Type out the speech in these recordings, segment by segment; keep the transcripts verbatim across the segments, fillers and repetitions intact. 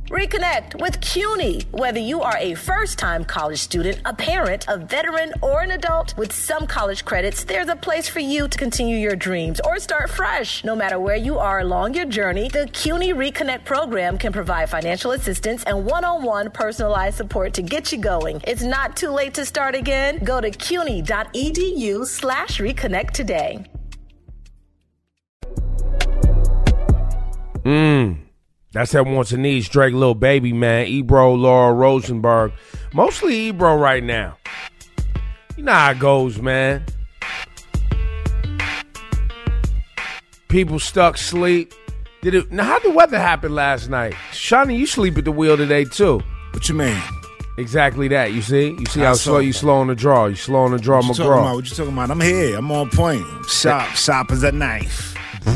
Reconnect with CUNY. Whether you are a first-time college student, a parent, a veteran, or an adult, with some college credits, there's a place for you to continue your dreams or start fresh. No matter where you are along your journey, the CUNY Reconnect program can provide financial assistance and one-on-one personalized support to get you going. It's not too late to start again. Go to cuny.edu slash reconnect today. Mmm. That's that wants and needs Drake Lil Baby, man. Ebro, Laura Rosenberg. Mostly Ebro right now. You know how it goes, man. People stuck sleep. Did it? Now, how'd the weather happen last night? Shawnee, you sleep at the wheel today, too. What you mean? Exactly that. You see? You see I how saw slow you that. slow on the draw. You slow on the draw, What you talking McGraw. about? What you talking about? I'm here. I'm on point. Sharp, sharp as a knife.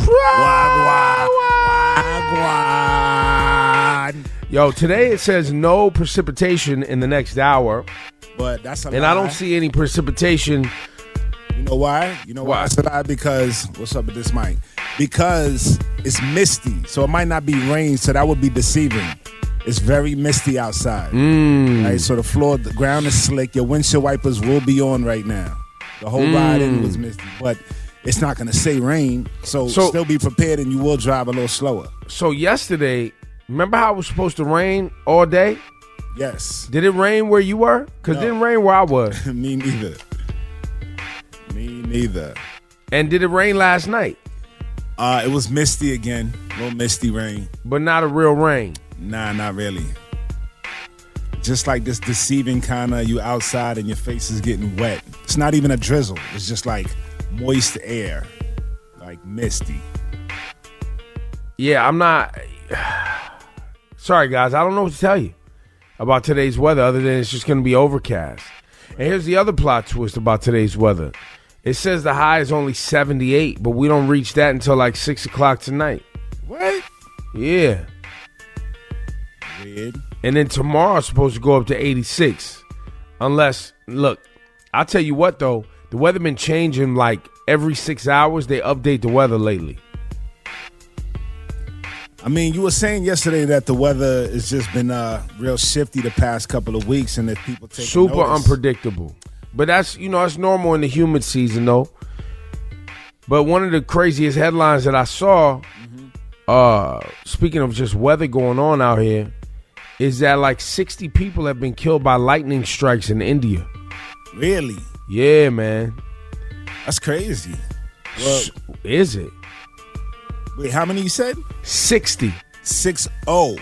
Wagwan. Yo, today it says no precipitation in the next hour. But that's a And lie. I don't see any precipitation. You know why? You know why, Why? I said that? Because, what's up with this mic? Because it's misty, so it might not be rain, so that would be deceiving. It's very misty outside. Mm. Right, so the floor, the ground is slick. Your windshield wipers will be on right now. The whole ride in was misty, but it's not going to say rain, so, So- still be prepared and you will drive a little slower. So yesterday, remember how it was supposed to rain all day? Yes. Did it rain where you were? Because No. it didn't rain where I was. Me neither. Me neither. And did it rain last night? Uh, it was misty again. A little misty rain. But not a real rain. Nah, not really. Just like this deceiving kind of, you outside and your face is getting wet. It's not even a drizzle. It's just like moist air. Like misty. Yeah, I'm not. Sorry, guys. I don't know what to tell you about today's weather other than it's just going to be overcast. And here's the other plot twist about today's weather. It says the high is only seventy-eight, but we don't reach that until like six o'clock tonight. What? Yeah. Weird. And then tomorrow's supposed to go up to eighty-six. Unless, look, I'll tell you what, though. The weather been changing like every six hours. They update the weather lately. I mean, you were saying yesterday that the weather has just been uh, real shifty the past couple of weeks, and that people take Super notice. unpredictable. But that's, you know, that's normal in the humid season, though. But one of the craziest headlines that I saw, mm-hmm. uh, speaking of just weather going on out here, is that like sixty people have been killed by lightning strikes in India. Really? Yeah, man. That's crazy. Well, Is it? wait, how many you said? sixty. Six oh.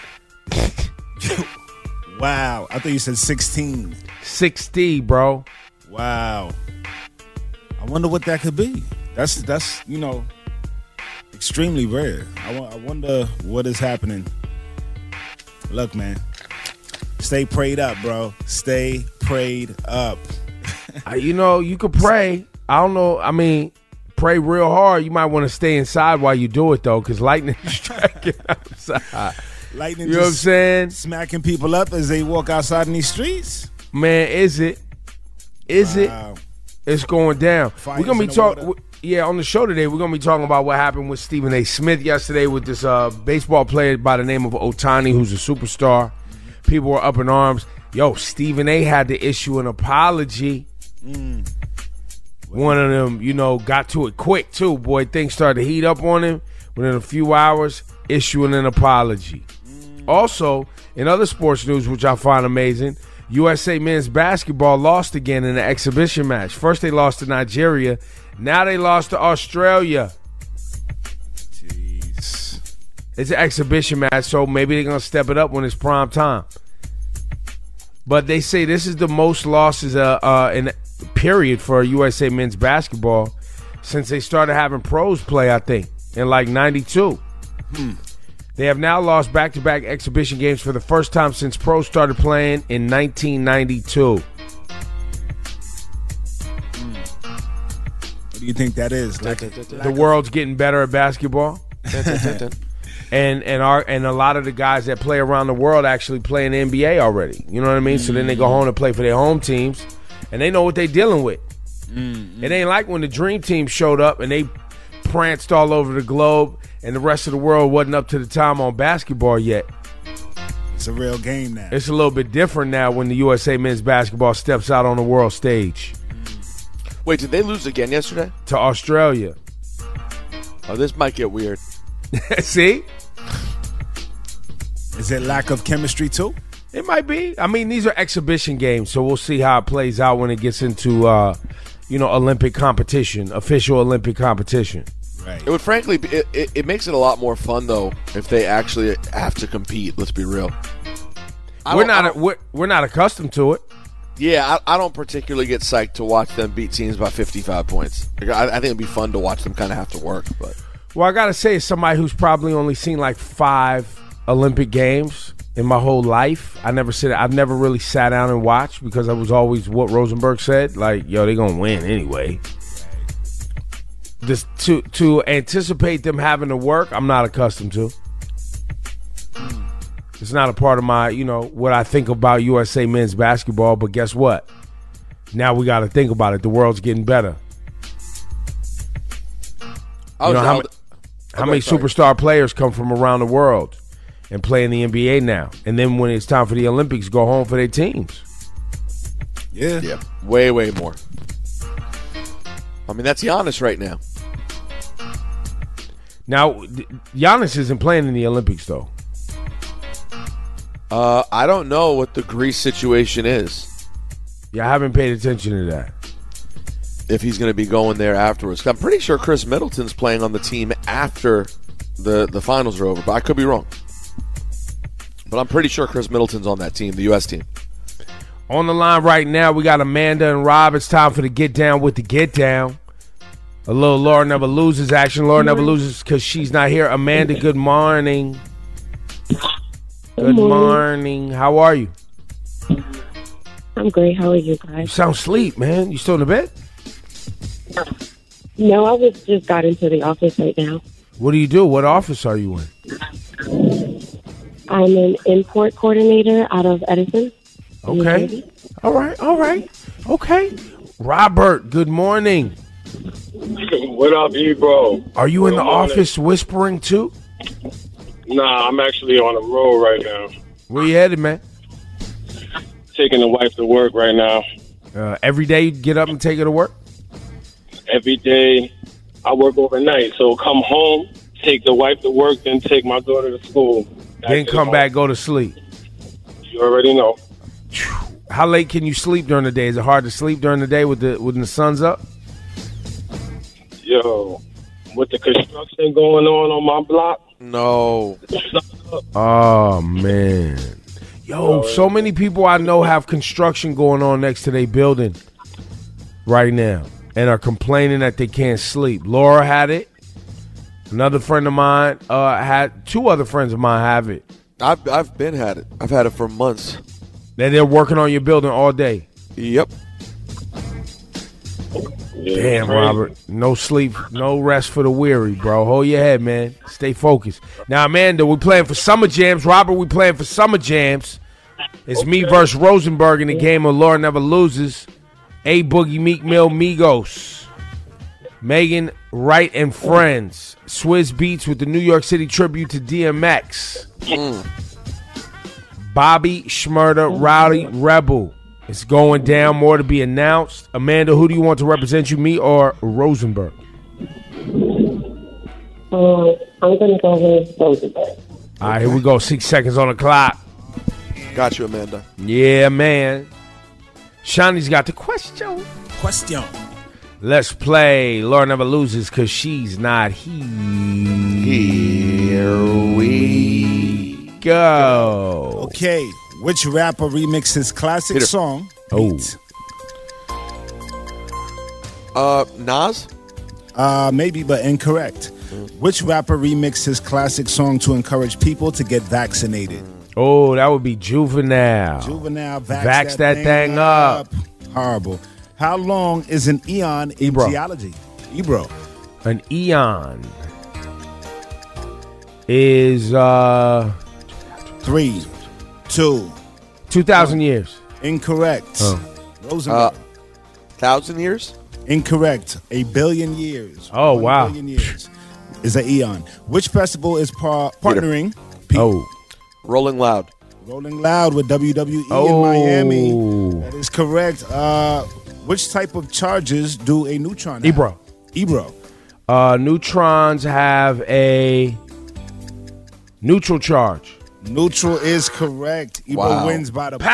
Wow. I thought you said sixteen. sixty, bro. Wow. I wonder what that could be. That's, that's you know, extremely rare. I, wa- I wonder what is happening. Look, man. Stay prayed up, bro. Stay prayed up. Uh, you know, you could pray. I don't know. I mean, pray real hard. You might want to stay inside while you do it, though, because lightning is striking outside. Lightning You know what I'm just saying? smacking people up as they walk outside in these streets. Man, is it? Is Wow. it? It's going down. Fires We're going to in be the talking. water. Yeah, on the show today, we're going to be talking about what happened with Stephen A. Smith yesterday with this uh, baseball player by the name of Ohtani, who's a superstar. People were up in arms. Yo, Stephen A. had to issue an apology. Mm. One of them, you know, got to it quick, too. Boy, things started to heat up on him. Within a few hours, issuing an apology. Mm. Also, in other sports news, which I find amazing, U S A men's basketball lost again in an exhibition match. First, they lost to Nigeria. Now they lost to Australia. Jeez. It's an exhibition match, so maybe they're going to step it up when it's prime time. But they say this is the most losses uh, uh, in period for U S A men's basketball since they started having pros play, I think, in like ninety-two. Hmm. They have now lost back-to-back exhibition games for the first time since pros started playing in nineteen ninety-two. What do you think that is? Like, The world's getting better at basketball. And and our and a lot of the guys that play around the world actually play in the N B A already. You know what I mean? Mm. So then they go home and play for their home teams, and they know what they're dealing with. Mm-hmm. It ain't like when the Dream Team showed up and they pranced all over the globe, and the rest of the world wasn't up to the time on basketball yet. It's a real game now. It's a little bit different now when the U S A men's basketball steps out on the world stage. Wait, did they lose again yesterday? To Australia. Oh, this might get weird. See? Is it lack of chemistry too? It might be. I mean, these are exhibition games, so we'll see how it plays out when it gets into, uh, you know, Olympic competition, official Olympic competition. Right. It would frankly, be, it, it, it makes it a lot more fun though if they actually have to compete. Let's be real. I We're not. We're, we're not accustomed to it. Yeah, I, I don't particularly get psyched to watch them beat teams by fifty-five points. Like, I, I think it'd be fun to watch them kind of have to work. But well, I gotta say, as somebody who's probably only seen like five Olympic games in my whole life, I never sit. I've never really sat down and watched because I was always what Rosenberg said. Like, yo, they gonna win anyway. Just to to anticipate them having to work, I'm not accustomed to. It's not a part of my, you know, what I think about U S A men's basketball. But guess what? Now we got to think about it. The world's getting better. You know, how, ma- how many superstar players come from around the world and play in the N B A now? And then when it's time for the Olympics, go home for their teams. Yeah. Yeah, way, way more. I mean, that's Giannis right now. Now, Giannis isn't playing in the Olympics, though. Uh, I don't know what the Greece situation is. Yeah, I haven't paid attention to that. If he's going to be going there afterwards. I'm pretty sure Chris Middleton's playing on the team after the, the finals are over, but I could be wrong. But I'm pretty sure Chris Middleton's on that team, the U S team. On the line right now, we got Amanda and Rob. It's time for the Get Down with the Get Down. A little Laura Never Loses action. Laura Never Loses because she's not here. Amanda, good morning. Good morning. How are you? I'm great. How are you You guys? sound asleep, man. You still in the bed? No, I was just got into the office right now. What do you do? What office are you in? I'm an import coordinator out of Edison. New Okay. Jersey. All right. All right. Okay. Robert, good morning. What up, E-Bro? Are you in the Good morning. office whispering too? Nah, I'm actually on the road right now. Where you headed, man? Taking the wife to work right now. Uh, every day you get up and take her to work? Every day, I work overnight. So come home, take the wife to work, then take my daughter to school. Back Then to come the back, home. go to sleep. You already know. How late can you sleep during the day? Is it hard to sleep during the day with the when the sun's up? Yo, with the construction going on on my block, No. Oh, man. Yo, so many people I know have construction going on next to their building right now and are complaining that they can't sleep. Laura had it. Another friend of mine uh, had, two other friends of mine have it. I've, I've been had it. I've had it for months. And they're working on your building all day. Yep. yeah, Damn, crazy. Robert. No sleep, no rest for the weary, bro. Hold your head, man. Stay focused. Now, Amanda, we playing for Summer Jams. Robert, we playing for Summer Jams. It's me versus Rosenberg in the game of Laura Never Loses. A Boogie, Meek Mill, Migos. Megan Wright and Friends. Swizz Beats with the New York City tribute to D M X. Bobby Shmurda, Rowdy Rebel. It's going down. More to be announced. Amanda, who do you want to represent you, me or Rosenberg? Uh, I'm going to go with Rosenberg. All right, here we go. Six seconds on the clock. Got you, Amanda. Yeah, man. Shawnee's got the question. Question. Let's play. Laura Never Loses because she's not here. Here we Go. Okay, which rapper remixes classic Hit it. song? Oh. Beat? Uh, Nas? Uh, maybe, but incorrect. Which rapper remixes classic song to encourage people to get vaccinated? Oh, that would be Juvenile. Juvenile, vax, Vax that thing up. Horrible. How long is an eon in Ebro. geology? Ebro. An eon is uh Three, two, two thousand years. incorrect. Oh. Rosenberg. Uh, Thousand years? Incorrect. A billion years. Oh, One wow. billion years is an eon. Which festival is par- partnering? Pete? Oh, Rolling Loud. Rolling Loud with W W E Oh. in Miami. That is correct. Uh, which type of charges do a neutron have? Ebro. Ebro. Uh, neutrons have a neutral charge. Neutral is correct. Ebro Wow. wins by the buzzer.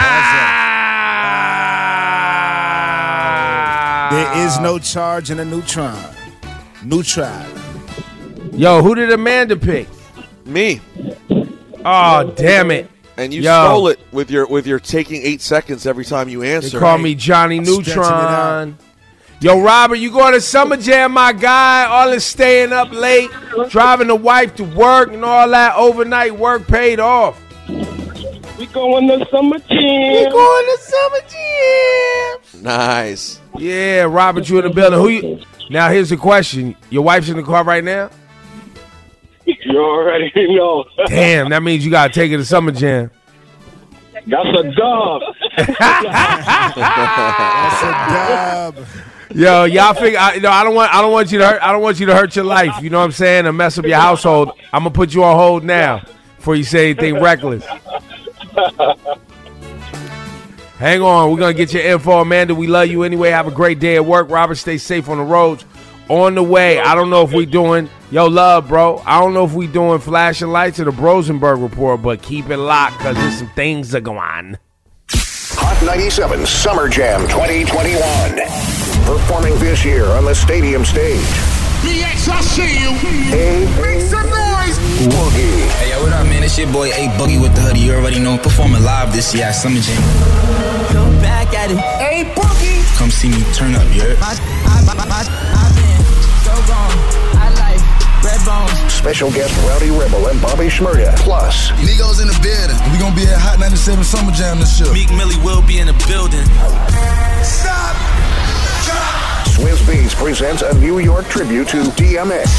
Pow! There is no charge in a neutron. Neutron. Yo, who did Amanda pick? Me. Oh, damn it. And you Yo. stole it with your with your taking eight seconds every time you They answer. call me Johnny Stretching it Neutron. Yo, Robert, you going to Summer Jam, my guy. All this staying up late, driving the wife to work and all that overnight work paid off. We going to summer We jam. going to Summer Jam. Nice. Yeah, Robert, you in the building. Who you? Now, here's the question. Your wife's in the car right now? You already know. Damn, that means you got to take her to Summer Jam. That's a dub. That's a dub. Yo, y'all figure. I, no, I don't want. I don't want you to hurt. I don't want you to hurt your life. You know what I'm saying? And mess up your household. I'm gonna put you on hold now before you say anything reckless. Hang on. We're gonna get your info, Amanda. We love you anyway. Have a great day at work. Robert, stay safe on the roads. On the way. I don't know if we doing. Yo, love, bro. I don't know if we doing flashing lights or the Brosenberg report, but keep it locked because there's some things that go on. Hot ninety-seven Summer Jam twenty twenty-one. Performing this year on the stadium stage. B X, I see you. A Make some noise. Boogie. Hey, yo, what up, man? It's your boy A Boogie with the hoodie. You already know. Performing live this year at Summer Jam. Come back at it. A Boogie. Come see me turn up, you heard? I, I, I, I've been so gone. I like red bones. Special guest Rowdy Rebel and Bobby Shmurda. Plus, Nigos in the building. We gonna be at Hot ninety-seven Summer Jam this year. Meek Millie will be in the building. Stop. Drop. Swizz Beatz presents a New York tribute to D M X.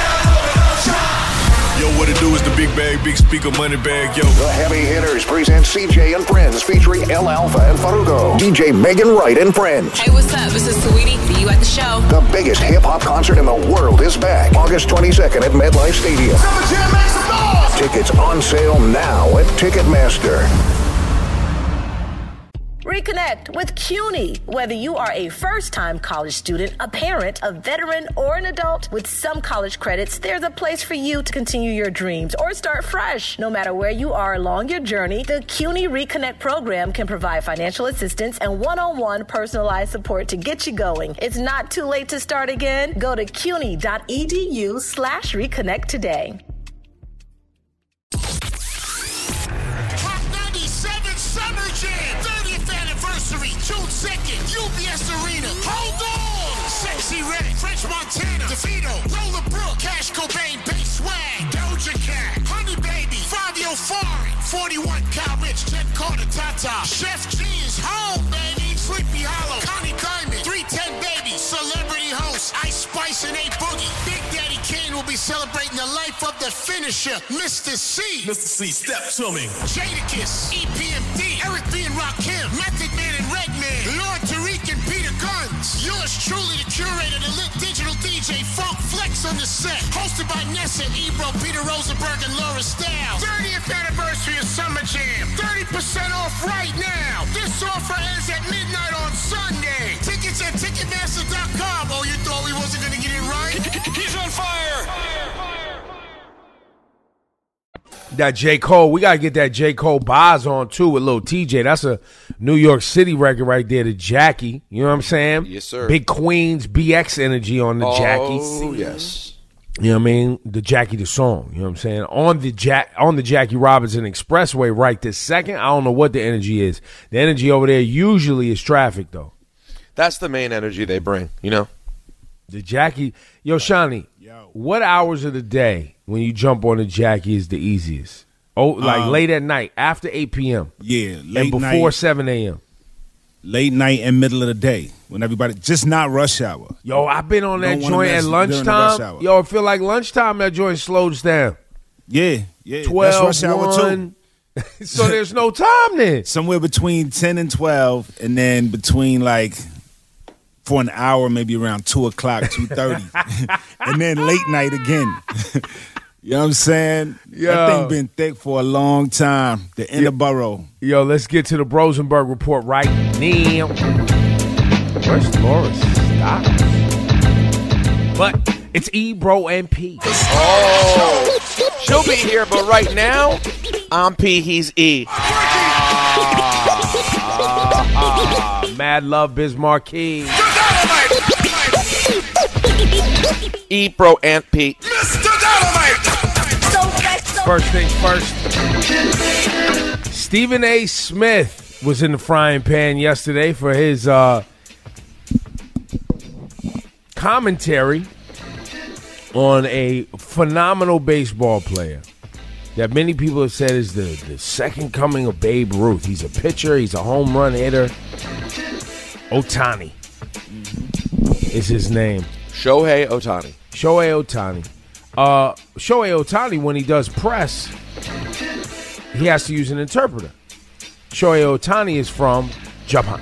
Yo, what it do is the big bag, big speaker, money bag, yo. The Heavy Hitters present C J and Friends featuring El Alfa and Farugo. D J Megan Wright and Friends. Hey, what's up? This is Saweetie. See you at the show. The biggest hip-hop concert in the world is back. August twenty-second at MetLife Stadium. Summer Jam, make some noise. Tickets on sale now at Ticketmaster. Reconnect with CUNY. Whether you are a first-time college student, a parent, a veteran, or an adult, with some college credits, there's a place for you to continue your dreams or start fresh. No matter where you are along your journey, the CUNY Reconnect program can provide financial assistance and one-on-one personalized support to get you going. It's not too late to start again. Go to cuny.edu slash reconnect today. Hot ninety-seven Summer Jam. thirtieth anniversary, June second. U B S Arena. Hold on. Sexy Red, French Montana, DeVito, Roller Brook, Cash Cobain, Bass Swag, Doja Cat, Honey Baby, Fabio Foreign, forty-one Cal Rich, Jen Carter, Tata, Chef G is home, baby. Sleepy Hollow, Connie Diamond, three ten Baby, Celebrity Host, Ice Spice and A Boogie. Big Daddy Kane will be celebrating the life of the finisher, Mister C. Mister C, step to me. Jadakiss, E P M D, Eric B. and Rakim, Method Man and Redman, Lord Tariq and Peter Guns. Yours truly, the curator, the lit digital D J, Funk Flex on the set. Hosted by Nessa, Ebro, Peter Rosenberg, and Laura Style. thirtieth anniversary of Summer Jam. thirty percent off right now. This offer ends at midnight on Sunday. Tickets at Ticketmaster dot com. Oh, you thought we wasn't going to get it right? He's on fire. That J. Cole, we gotta get that J. Cole Boz on too with Lil T J. That's a New York City record right there, the Jackie. You know what I'm saying? Yes, sir. Big Queens B X energy on the Oh, Jackie. yes. You know what I mean? The Jackie the song. You know what I'm saying? On the Jack on the Jackie Robinson Expressway right this second. I don't know what the energy is. The energy over there usually is traffic though. That's the main energy they bring, you know? The Jackie, yo, Shawnee, Yo. what hours of the day when you jump on the Jackie is the easiest? Oh, like Um, late at night, after eight p.m. Yeah, and late before night, seven a.m. late night and middle of the day when everybody just not rush hour. Yo, I've been on that Don't wanna joint mess at during the rush lunchtime. hour. Yo, I feel like lunchtime that joint slows down. Yeah, yeah, twelve, that's rush hour too. one. So there's no time then. Somewhere between ten and twelve, and then between like for an hour, maybe around two o'clock, two thirty, and then late night again. You know what I'm saying? Yo. That thing been thick for a long time. The inner borough. Yo, let's get to the Brosenberg report right now. Where's Laura Stocks? But it's Ebro and P. Oh, she'll be here, but right now, I'm P, he's E. Ah, ah, Mad Love Biz Marquee. Ebro and P. Mister Dynamite. First things first. Stephen A. Smith was in the frying pan yesterday for his uh, commentary on a phenomenal baseball player that many people have said is the, the second coming of Babe Ruth. He's a pitcher. He's a home run hitter. Ohtani is his name. Shohei Ohtani. Shohei Ohtani. Uh, Shohei Ohtani, when he does press, he has to use an interpreter. Shohei Ohtani is from Japan.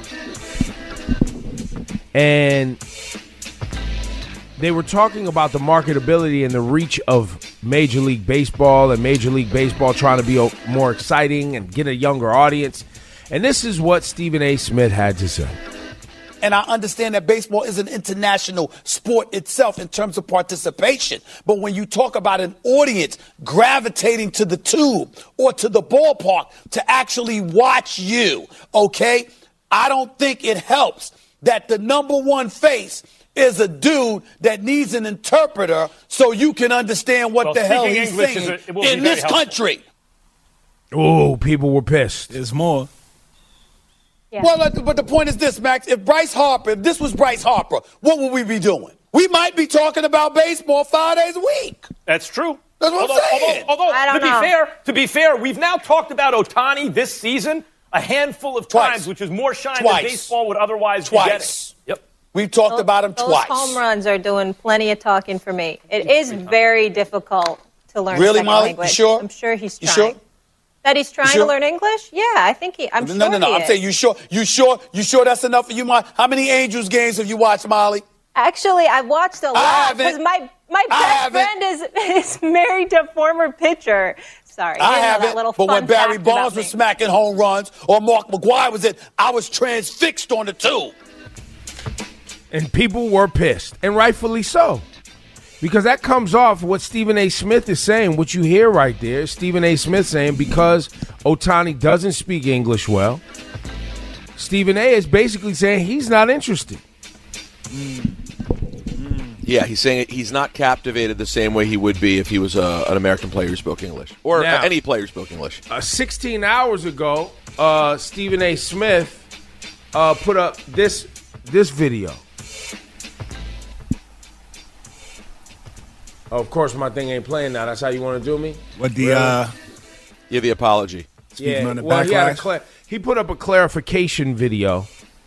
And they were talking about the marketability and the reach of Major League Baseball and Major League Baseball trying to be more exciting and get a younger audience. And this is what Stephen A. Smith had to say. And I understand that baseball is an international sport itself in terms of participation. But when you talk about an audience gravitating to the tube or to the ballpark to actually watch you, okay, I don't think it helps that the number one face is a dude that needs an interpreter so you can understand what well, the hell he's English saying a, in this helpful. country. Oh, people were pissed. There's more. Yeah. Well, but the point is this, Max. If Bryce Harper, if this was Bryce Harper, what would we be doing? We might be talking about baseball five days a week. That's true. That's what although, I'm saying. Although, although I don't to know. be fair, to be fair, we've now talked about Ohtani this season a handful of Twice. times, which is more shine Twice. than baseball would otherwise Twice. be getting. Yep. We've talked those, about him those twice. Home runs are doing plenty of talking for me. It is very difficult to learn Really, second Molly? language. You sure? I'm sure he's You trying. sure? That he's trying sure? to learn English? Yeah, I think he. I'm no, sure. No, no, no. he I'm is. saying you sure? You sure? You sure that's enough for you, Molly? How many Angels games have you watched, Molly? Actually, I've watched a lot because my my I best friend is is married to a former pitcher. Sorry, I you know haven't. that little But fun when Barry fact about Bonds me. was smacking home runs or Mark McGwire was it, I was transfixed on the tube. And people were pissed, and rightfully so. Because that comes off what Stephen A. Smith is saying. What you hear right there, Stephen A. Smith saying, because Ohtani doesn't speak English well, Stephen A. is basically saying he's not interested. Yeah, he's saying he's not captivated the same way he would be if he was a, an American player who spoke English. Or Now, any player who spoke English. Uh, sixteen hours ago, uh, Stephen A. Smith uh, put up this this video. Oh, of course, my thing ain't playing now. That's how you want to do me? What the, uh... Yeah, the apology. Yeah, on the well, he, had a cla- he put up a clarification video.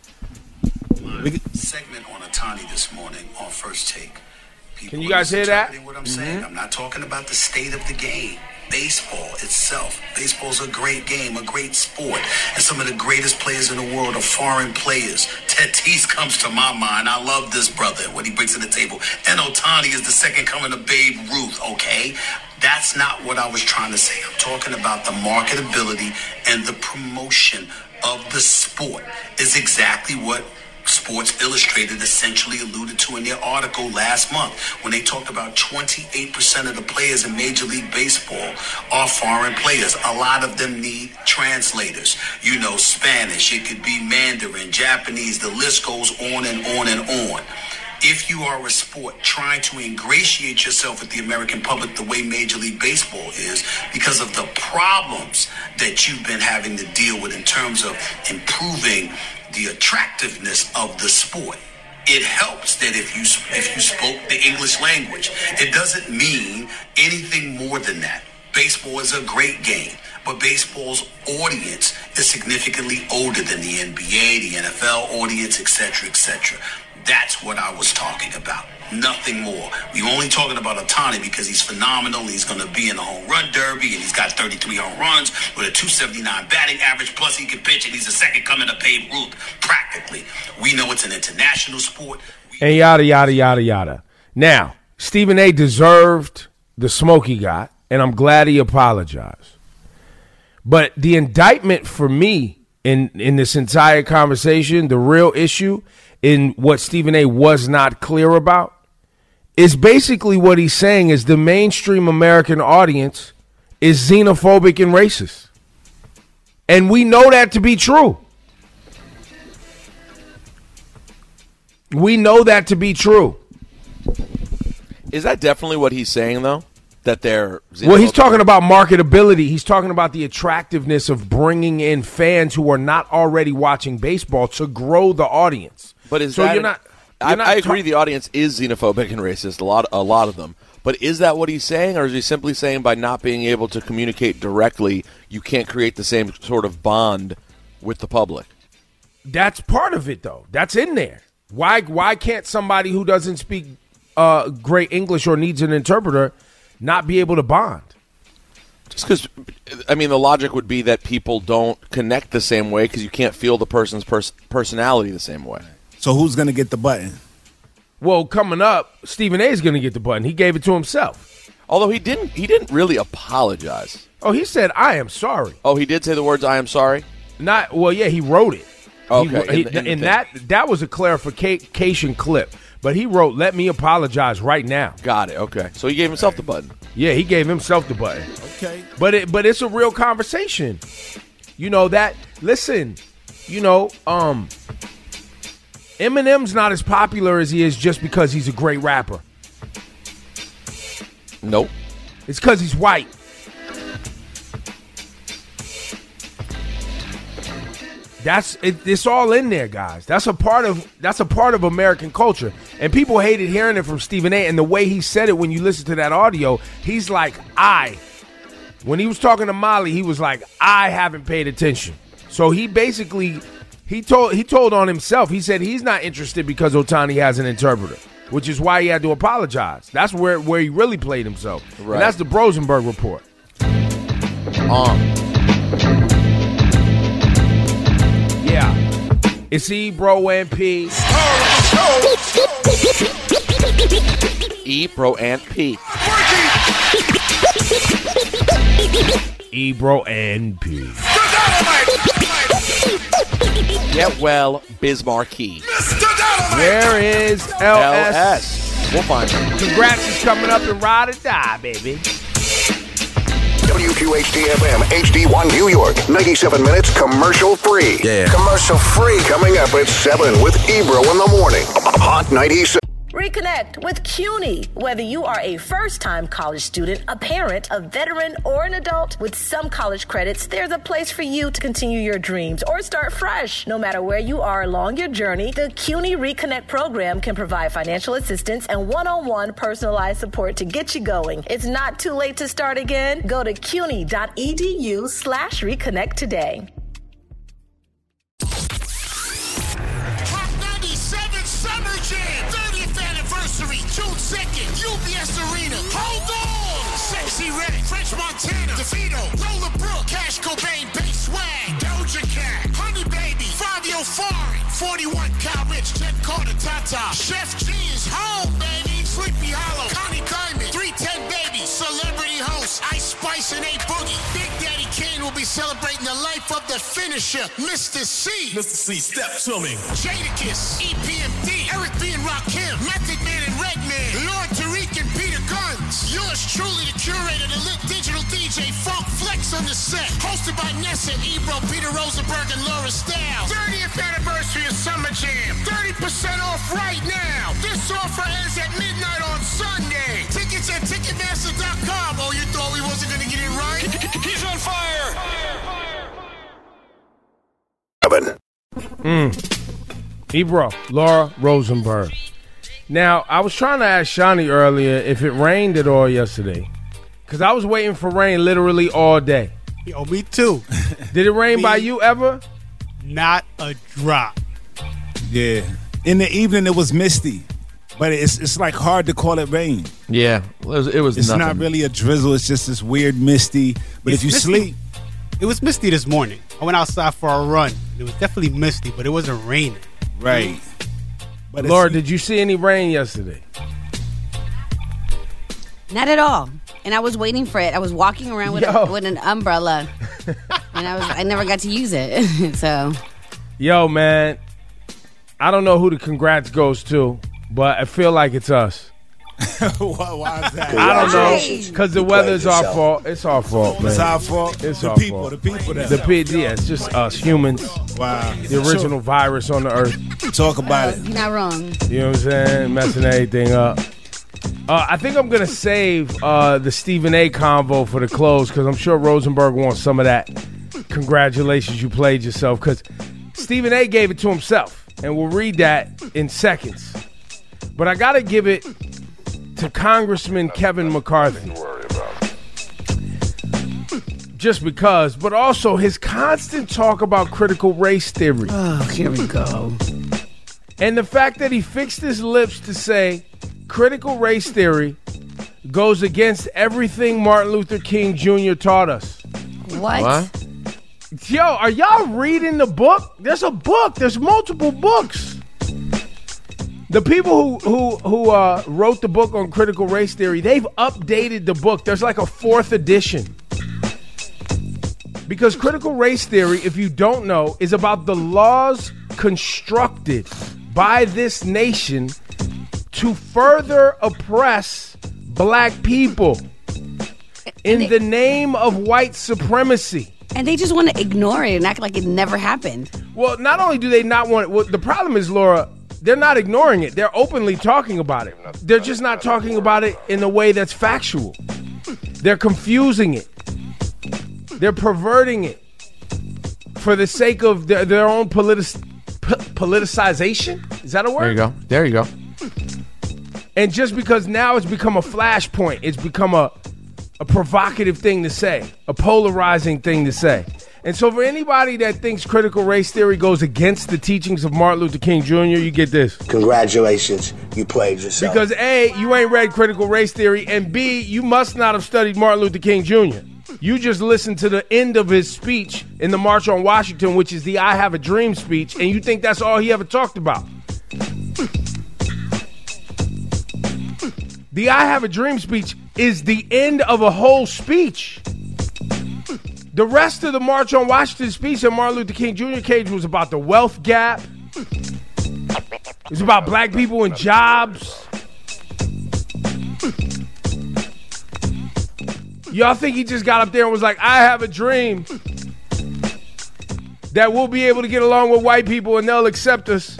Segment on Ohtani this morning on First Take. People Can you guys hear that? What I'm saying, I'm not talking about the state of the game. Baseball itself. Baseball's a great game, a great sport. And some of the greatest players in the world are foreign players. Tatis comes to my mind. I love this brother, what he brings to the table. And Ohtani is the second coming of Babe Ruth, okay? That's not what I was trying to say. I'm talking about the marketability and the promotion of the sport is exactly what Sports Illustrated essentially alluded to in their article last month when they talked about twenty-eight percent of the players in Major League Baseball are foreign players. A lot of them need translators. You know, Spanish, it could be Mandarin, Japanese, the list goes on and on and on. If you are a sport trying to ingratiate yourself with the American public the way Major League Baseball is, because of the problems that you've been having to deal with in terms of improving the attractiveness of the sport, it helps that if you if you spoke the English language. It doesn't mean anything more than that. Baseball is a great game, but baseball's audience is significantly older than the N B A, the N F L audience, et cetera, et cetera. That's what I was talking about. Nothing more. We're only talking about Ohtani because he's phenomenal. He's going to be in the home run derby, and he's got thirty-three home runs with a two seventy-nine batting average. Plus, he can pitch, and he's the second coming of Babe Ruth, practically. We know it's an international sport. And yada, yada, yada, yada. Now, Stephen A. deserved the smoke he got, and I'm glad he apologized. But the indictment for me in, in this entire conversation, the real issue in what Stephen A. was not clear about, is basically what he's saying is the mainstream American audience is xenophobic and racist. And we know that to be true. We know that to be true. Is that definitely what he's saying, though? That they're well, he's talking about marketability. He's talking about the attractiveness of bringing in fans who are not already watching baseball to grow the audience. But is so that you're not? You're I, not I agree. ta- the audience is xenophobic and racist. A lot, a lot of them. But is that what he's saying, or is he simply saying by not being able to communicate directly, you can't create the same sort of bond with the public? That's part of it, though. That's in there. Why? Why can't somebody who doesn't speak uh, great English or needs an interpreter not be able to bond? Just because, I mean, the logic would be that people don't connect the same way because you can't feel the person's pers- personality the same way. So who's going to get the button? Well, coming up, Stephen A. is going to get the button. He gave it to himself. Although he didn't, he didn't really apologize. Oh, he said, "I am sorry." Oh, he did say the words "I am sorry." Not well, yeah, he wrote it. Okay, he, in the- in the and thing. that that was a clarification clip. But he wrote, "Let me apologize right now." Got it. Okay, so he gave himself the button. Yeah, he gave himself the button. Okay, but it but it's a real conversation. You know that. Listen, you know, um, Eminem's not as popular as he is just because he's a great rapper. Nope. It's because he's white. That's it, it's all in there, guys. That's a part of that's a part of American culture, and people hated hearing it from Stephen A. And the way he said it, when you listen to that audio, he's like, "I." When he was talking to Molly, he was like, "I haven't paid attention." So he basically he told he told on himself. He said he's not interested because Ohtani has an interpreter, which is why he had to apologize. That's where where he really played himself. Right. And that's the Brosenberg report. Um. Yeah. It's E, Bro, and P. E, Bro, and P. E, Bro, and P. Get well, Bismarcky. Where is L S? L S. We'll find him. Congrats is coming up in Ride or Die, baby. W Q H T F M H D one New York, ninety-seven minutes commercial free. Yeah. Commercial free coming up at seven with Ebro in the morning. Hot ninety-seven. Reconnect with CUNY. Whether you are a first-time college student, a parent, a veteran, or an adult, with some college credits, there's a place for you to continue your dreams or start fresh. No matter where you are along your journey, the CUNY Reconnect program can provide financial assistance and one-on-one personalized support to get you going. It's not too late to start again. Go to cuny.edu slash reconnect today. Hot ninety-seven Summer Jam, thirtieth anniversary, June second, U B S Arena. Hold on! Sexy Red, French Montana, DeVito, Lola Brooke, Cash Cobain, Bass Swag, Doja Cat, Honey Baby, Fabio Foreign, forty-one Cal Rich, Jet Carter, Tata, Chef G is home, baby, Sleepy Hollow, Connie Diamond, three ten Baby, Celebrity Host, Ice Spice and A Boogie. Big Daddy Kane will be celebrating the life of the finisher, Mister C. Mister C, step to me. Jadakiss, E P M D, Eric B. and Rakim, Method Man and Redman, Lord Tariq and Peter Guns. Yours truly, the curator, the lit digital D J, Funk Flex on the set. Hosted by Nessa, Ebro, Peter Rosenberg, and Laura Stiles. thirtieth anniversary of Summer Jam. thirty percent off right now. This offer ends at midnight on Sunday. Tickets at Ticketmaster dot com. Oh, you thought we wasn't going to get it right? He's on fire. Mm. Ebro, Laura Rosenberg. Now, I was trying to ask Shani earlier if it rained at all yesterday, because I was waiting for rain literally all day. Yo, me too. Did it rain Me- by you ever? Not a drop. Yeah. In the evening, it was misty, but it's it's like hard to call it rain. Yeah, it was, it was It's nothing. not really a drizzle. It's just this weird misty. But It's if you misty. sleep, It was misty this morning. I went outside for a run. It was definitely misty, but it wasn't raining. right. But Laura, did you see any rain yesterday? Not at all. and I was waiting for it. I was walking around with, a, with an umbrella, and I was I never got to use it. So, yo, man, I don't know who the congrats goes to, but I feel like it's us. why, why is that? I don't know, because the weather's our fault. It's our fault, man. It's our fault. It's the our people, fault. The people. That the people. Yeah, it's just us humans. Wow. The original Sure. virus on the earth. Talk about uh, it. you're not wrong. You know what I'm saying? Messing everything up. Uh, I think I'm gonna save uh, the Stephen A. convo for the close because I'm sure Rosenberg wants some of that. Congratulations, you played yourself. Because Stephen A. gave it to himself, and we'll read that in seconds. But I gotta give it to Congressman Kevin McCarthy. Just because, but also his constant talk about critical race theory. Oh, here we go. And the fact that he fixed his lips to say critical race theory goes against everything Martin Luther King Junior taught us. What? What? Yo, are y'all reading the book? There's a book. There's multiple books. The people who who who uh, wrote the book on critical race theory, they've updated the book. There's like a fourth edition. Because critical race theory, if you don't know, is about the laws constructed by this nation to further oppress black people in they, the name of white supremacy. And they just want to ignore it and act like it never happened. Well, not only do they not want it, well, the problem is, Laura, they're not ignoring it. They're openly talking about it. They're just not talking about it in a way that's factual. They're confusing it. They're perverting it for the sake of their, their own politic, p- politicization. Is that a word? There you go. There you go. And just because now it's become a flashpoint, it's become a, a provocative thing to say, a polarizing thing to say. And so for anybody that thinks critical race theory goes against the teachings of Martin Luther King Junior, you get this. Congratulations, you played yourself. Because A, you ain't read critical race theory, and B, you must not have studied Martin Luther King Junior You just listened to the end of his speech in the March on Washington, which is the I Have a Dream speech, and you think that's all he ever talked about. The I Have a Dream speech is the end of a whole speech. The rest of the March on Washington speech that Martin Luther King Junior cage was about the wealth gap. It was about black people and jobs. Y'all think he just got up there and was like, I have a dream that we'll be able to get along with white people and they'll accept us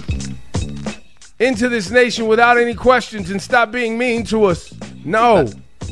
into this nation without any questions and stop being mean to us. No.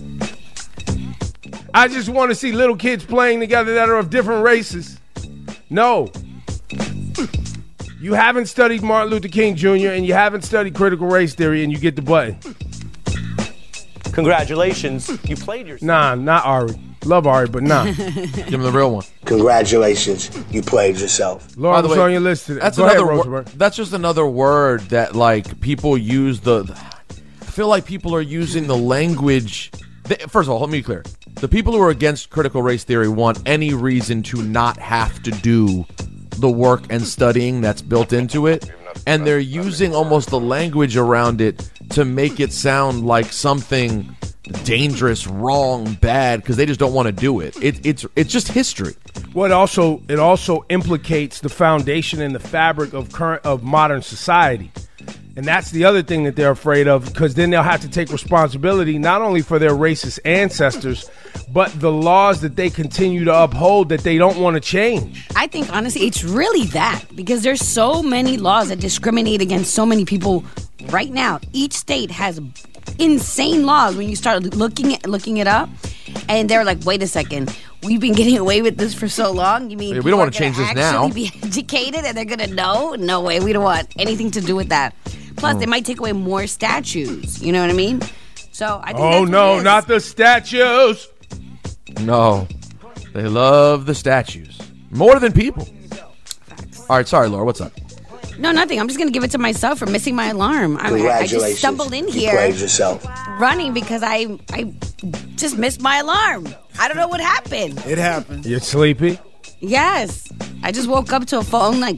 I just want to see little kids playing together that are of different races. No. You haven't studied Martin Luther King Junior and you haven't studied critical race theory and you get the button. Congratulations, you played yourself. Nah, not Ari. Love Ari, but nah. Give him the real one. Congratulations, you played yourself. Laura, By the what's way, on your list today? That's Go another. ahead, Wor- Rosenberg. that's just another word that like people use. The I feel like people are using the language. They, first of all, let me be clear. The people who are against critical race theory want any reason to not have to do the work and studying that's built into it, and they're using almost the language around it to make it sound like something dangerous, wrong, bad, because they just don't want to do it. it. It's it's just history. Well, it also it also implicates the foundation and the fabric of current of modern society. And that's the other thing that they're afraid of, because then they'll have to take responsibility not only for their racist ancestors, but the laws that they continue to uphold that they don't want to change. I think, honestly, it's really that, because there's so many laws that discriminate against so many people right now. Each state has insane laws when you start looking at, looking it up, and they're like, wait a second, we've been getting away with this for so long. You mean yeah, we don't want to change this now? Be educated and they're gonna know? No way. We don't want anything to do with that. Plus, they might take away more statues. You know what I mean? So I think. Oh that's no, not the statues. No, they love the statues more than people. All right, sorry, Laura. What's up? No, nothing. I'm just gonna give it to myself for missing my alarm. I, mean, I just stumbled in here, you played yourself. running because I I just missed my alarm. I don't know what happened. It happened. You're sleepy? Yes, I just woke up to a phone like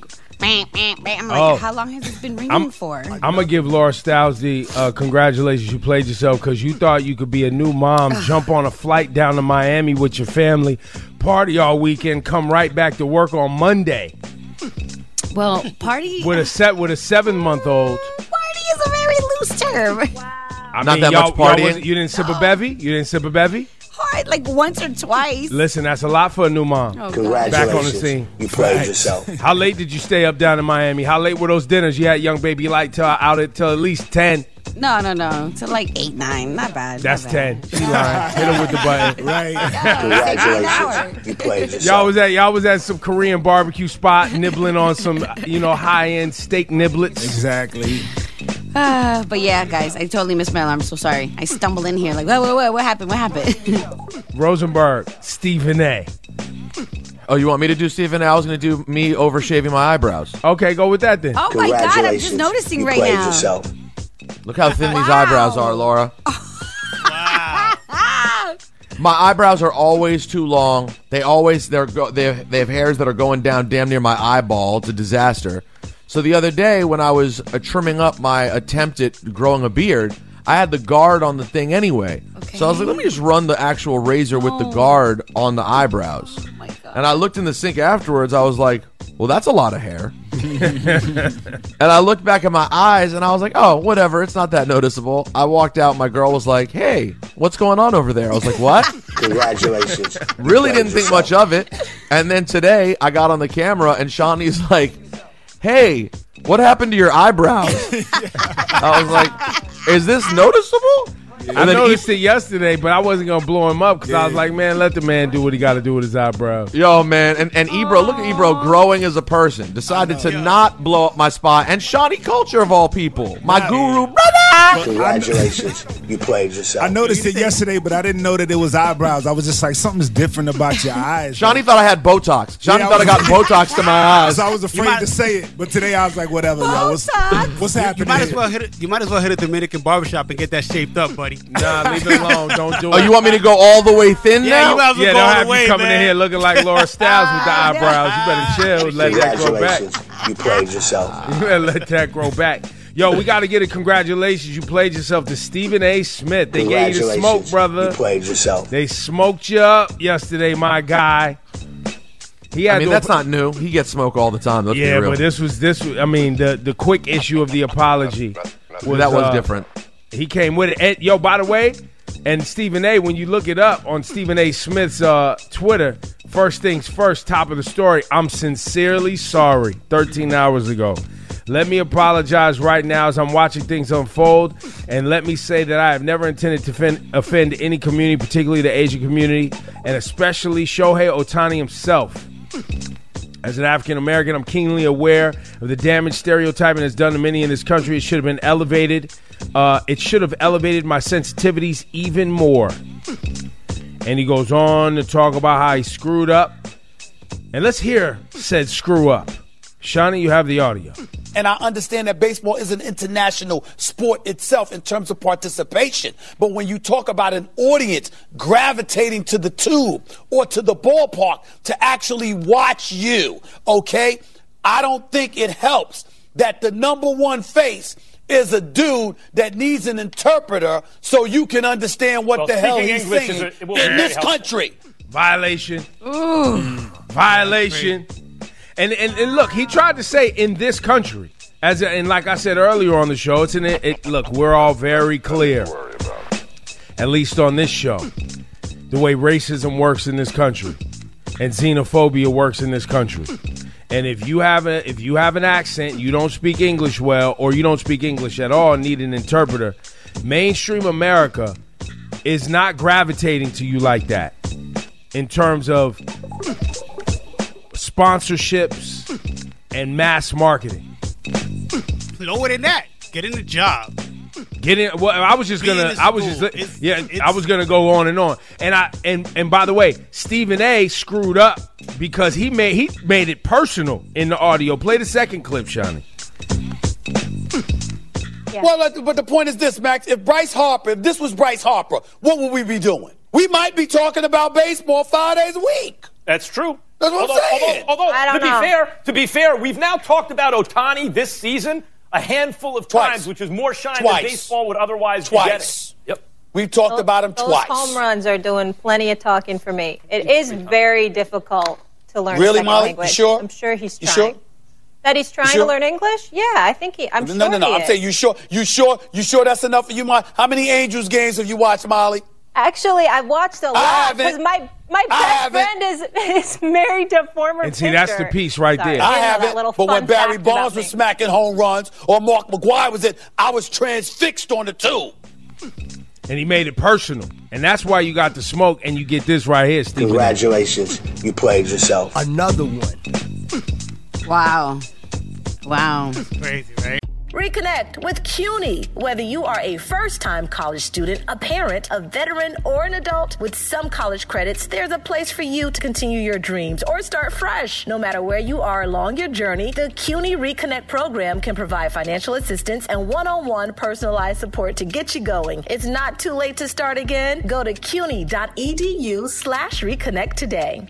bam, bam, bam. I'm like, Oh. how long has this been ringing I'm, for? I'm going to give Laura Styles the uh, congratulations. You played yourself because you thought you could be a new mom, jump on a flight down to Miami with your family, party all weekend, come right back to work on Monday. Well, party With a set with a seven month old. party is a very loose term. I Not mean, that y'all, much partying? y'all wasn't- You didn't sip a bevy? You didn't sip a bevy? Hard, like once or twice. Listen, that's a lot for a new mom. Oh, God. Congratulations. Back on the scene. You played Right. yourself. How late did you stay up down in Miami? How late were those dinners? You had young baby light till out at till at least ten. No, no, no. To like eight, nine. Not bad. That's not bad. ten. She lying. Hit her with the button. Right. Congratulations. You played yourself. Y'all was at y'all was at some Korean barbecue spot nibbling on some you know high end steak niblets. Exactly. Uh, but yeah, guys, I totally missed my alarm. So sorry. I stumbled in here like, wait, wait, wait. What happened? What happened? Rosenberg, Stephen A. Oh, you want me to do Stephen A? I was going to do me over shaving my eyebrows. Okay, go with that then. Oh my God, I'm just noticing you right played now. yourself. Look how thin these eyebrows are, Laura. My eyebrows are always too long. They always they're go, they have, they have hairs that are going down damn near my eyeball. It's a disaster. So the other day when I was uh, trimming up my attempt at growing a beard, I had the guard on the thing anyway. Okay. So I was like, let me just run the actual razor with the guard on the eyebrows. Oh my God. And I looked in the sink afterwards. I was like, well, that's a lot of hair. And I looked back at my eyes and I was like, oh, whatever. It's not that noticeable. I walked out. My girl was like, hey, what's going on over there? I was like, what? Congratulations. Really didn't think much of it. And then today I got on the camera and Shawnee's like, hey, what happened to your eyebrows? I was like, is this noticeable? And I then noticed it yesterday, but I wasn't gonna blow him up because I was like, man, let the man do what he got to do with his eyebrows. Yo, man, and, and Ebro, look at Ebro growing as a person. Decided to not blow up my spot. And Shawnee Culture, of all people. My guru brother! Congratulations. You played yourself. I noticed it yesterday, but I didn't know that it was eyebrows. I was just like, something's different about your eyes. Shawnee thought I had Botox. Shawnee Yeah, I thought I got was- Botox to my eyes. So I was afraid to say it, but today I was like, whatever, yo. What's, what's You happening? might as well hit. A, you might as well hit a Dominican barbershop and get that shaped up, buddy. Nah, leave it alone. Don't do it. Oh, you want me to go all the way thin Yeah, now? you might as well Yeah, go don't all have the way, you coming man. in here looking like Laura Styles with the eyebrows. You better chill. Let that grow back. Congratulations. You played yourself. You better let that grow back. Yo, we got to get a congratulations. You played yourself to Stephen A. Smith. They gave you the smoke, brother. You played yourself. They smoked you up yesterday, my guy. He had I mean, to- that's not new. He gets smoke all the time. Let's yeah, be real. but this was this. Was, I mean, the the quick issue of the apology. Was, that was uh, different. He came with it. And, yo, by the way, and Stephen A. When you look it up on Stephen A. Smith's uh, Twitter, first things first, top of the story. I'm sincerely sorry. thirteen hours ago. Let me apologize right now as I'm watching things unfold, and let me say that I have never intended to offend, offend any community, particularly the Asian community, and especially Shohei Ohtani himself. As an African American, I'm keenly aware of the damage stereotyping has done to many in this country. It should have been elevated. Uh, it should have elevated my sensitivities even more. And he goes on to talk about how he screwed up. And let's hear said screw up. Shawnee, you have the audio. And I understand that baseball is an international sport itself in terms of participation. But when you talk about an audience gravitating to the tube or to the ballpark to actually watch you, okay, I don't think it helps that the number one face is a dude that needs an interpreter so you can understand what Well, the hell speaking he's English is saying a- it will be in very this helpful. country. Violation. Ooh. Violation. And, and and look, he tried to say in this country, as a, and like I said earlier on the show, it's in it, it. Look, we're all very clear, at least on this show, the way racism works in this country, and xenophobia works in this country. And if you have a if you have an accent, you don't speak English well, or you don't speak English at all, and need an interpreter, mainstream America is not gravitating to you like that in terms of sponsorships and mass marketing. Lower than that. Get in the job. Get in. Well, I was just Be in gonna. this I was school. just. It's- Yeah, it's- I was gonna go on and on. And I and and by the way, Stephen A. screwed up because he made he made it personal in the audio. Play the second clip, Shawnee. Well, uh, but the point is this, Max. If Bryce Harper, if this was Bryce Harper, what would we be doing? We might be talking about baseball five days a week. That's true. That's what although, I'm saying. Although, although I don't to be know. fair, to be fair, we've now talked about Ohtani this season a handful of Twice. times, which is more shine Twice. than baseball would otherwise Twice. be getting. Yep. We've talked Those- about him those twice. home runs are doing plenty of talking for me. It is very difficult to learn Really, a second Molly? You language. sure? I'm sure he's You trying. sure? That he's trying sure? to learn English? Yeah, I think he. I'm no, sure no, no, no. he I'm is. saying, you sure? You sure? You sure that's enough for you, Molly? How many Angels games have you watched, Molly? Actually, I've watched a lot haven't. because my my I best haven't. friend is is married to a former. And see, that's the pitcher. piece right Sorry, there. I I didn't know that haven't. little But when fun Barry fact about Bonds me. was smacking home runs or Mark McGwire was it, I was transfixed on the tube. And he made it personal. And that's why you got the smoke and you get this right here, Stephen. Congratulations, you played yourself. Another one. Wow. Wow. Crazy, right? Reconnect with CUNY. Whether you are a first-time college student, a parent, a veteran, or an adult, with some college credits, there's a place for you to continue your dreams or start fresh. No matter where you are along your journey, the CUNY Reconnect program can provide financial assistance and one-on-one personalized support to get you going. It's not too late to start again. Go to cuny.edu slash reconnect today.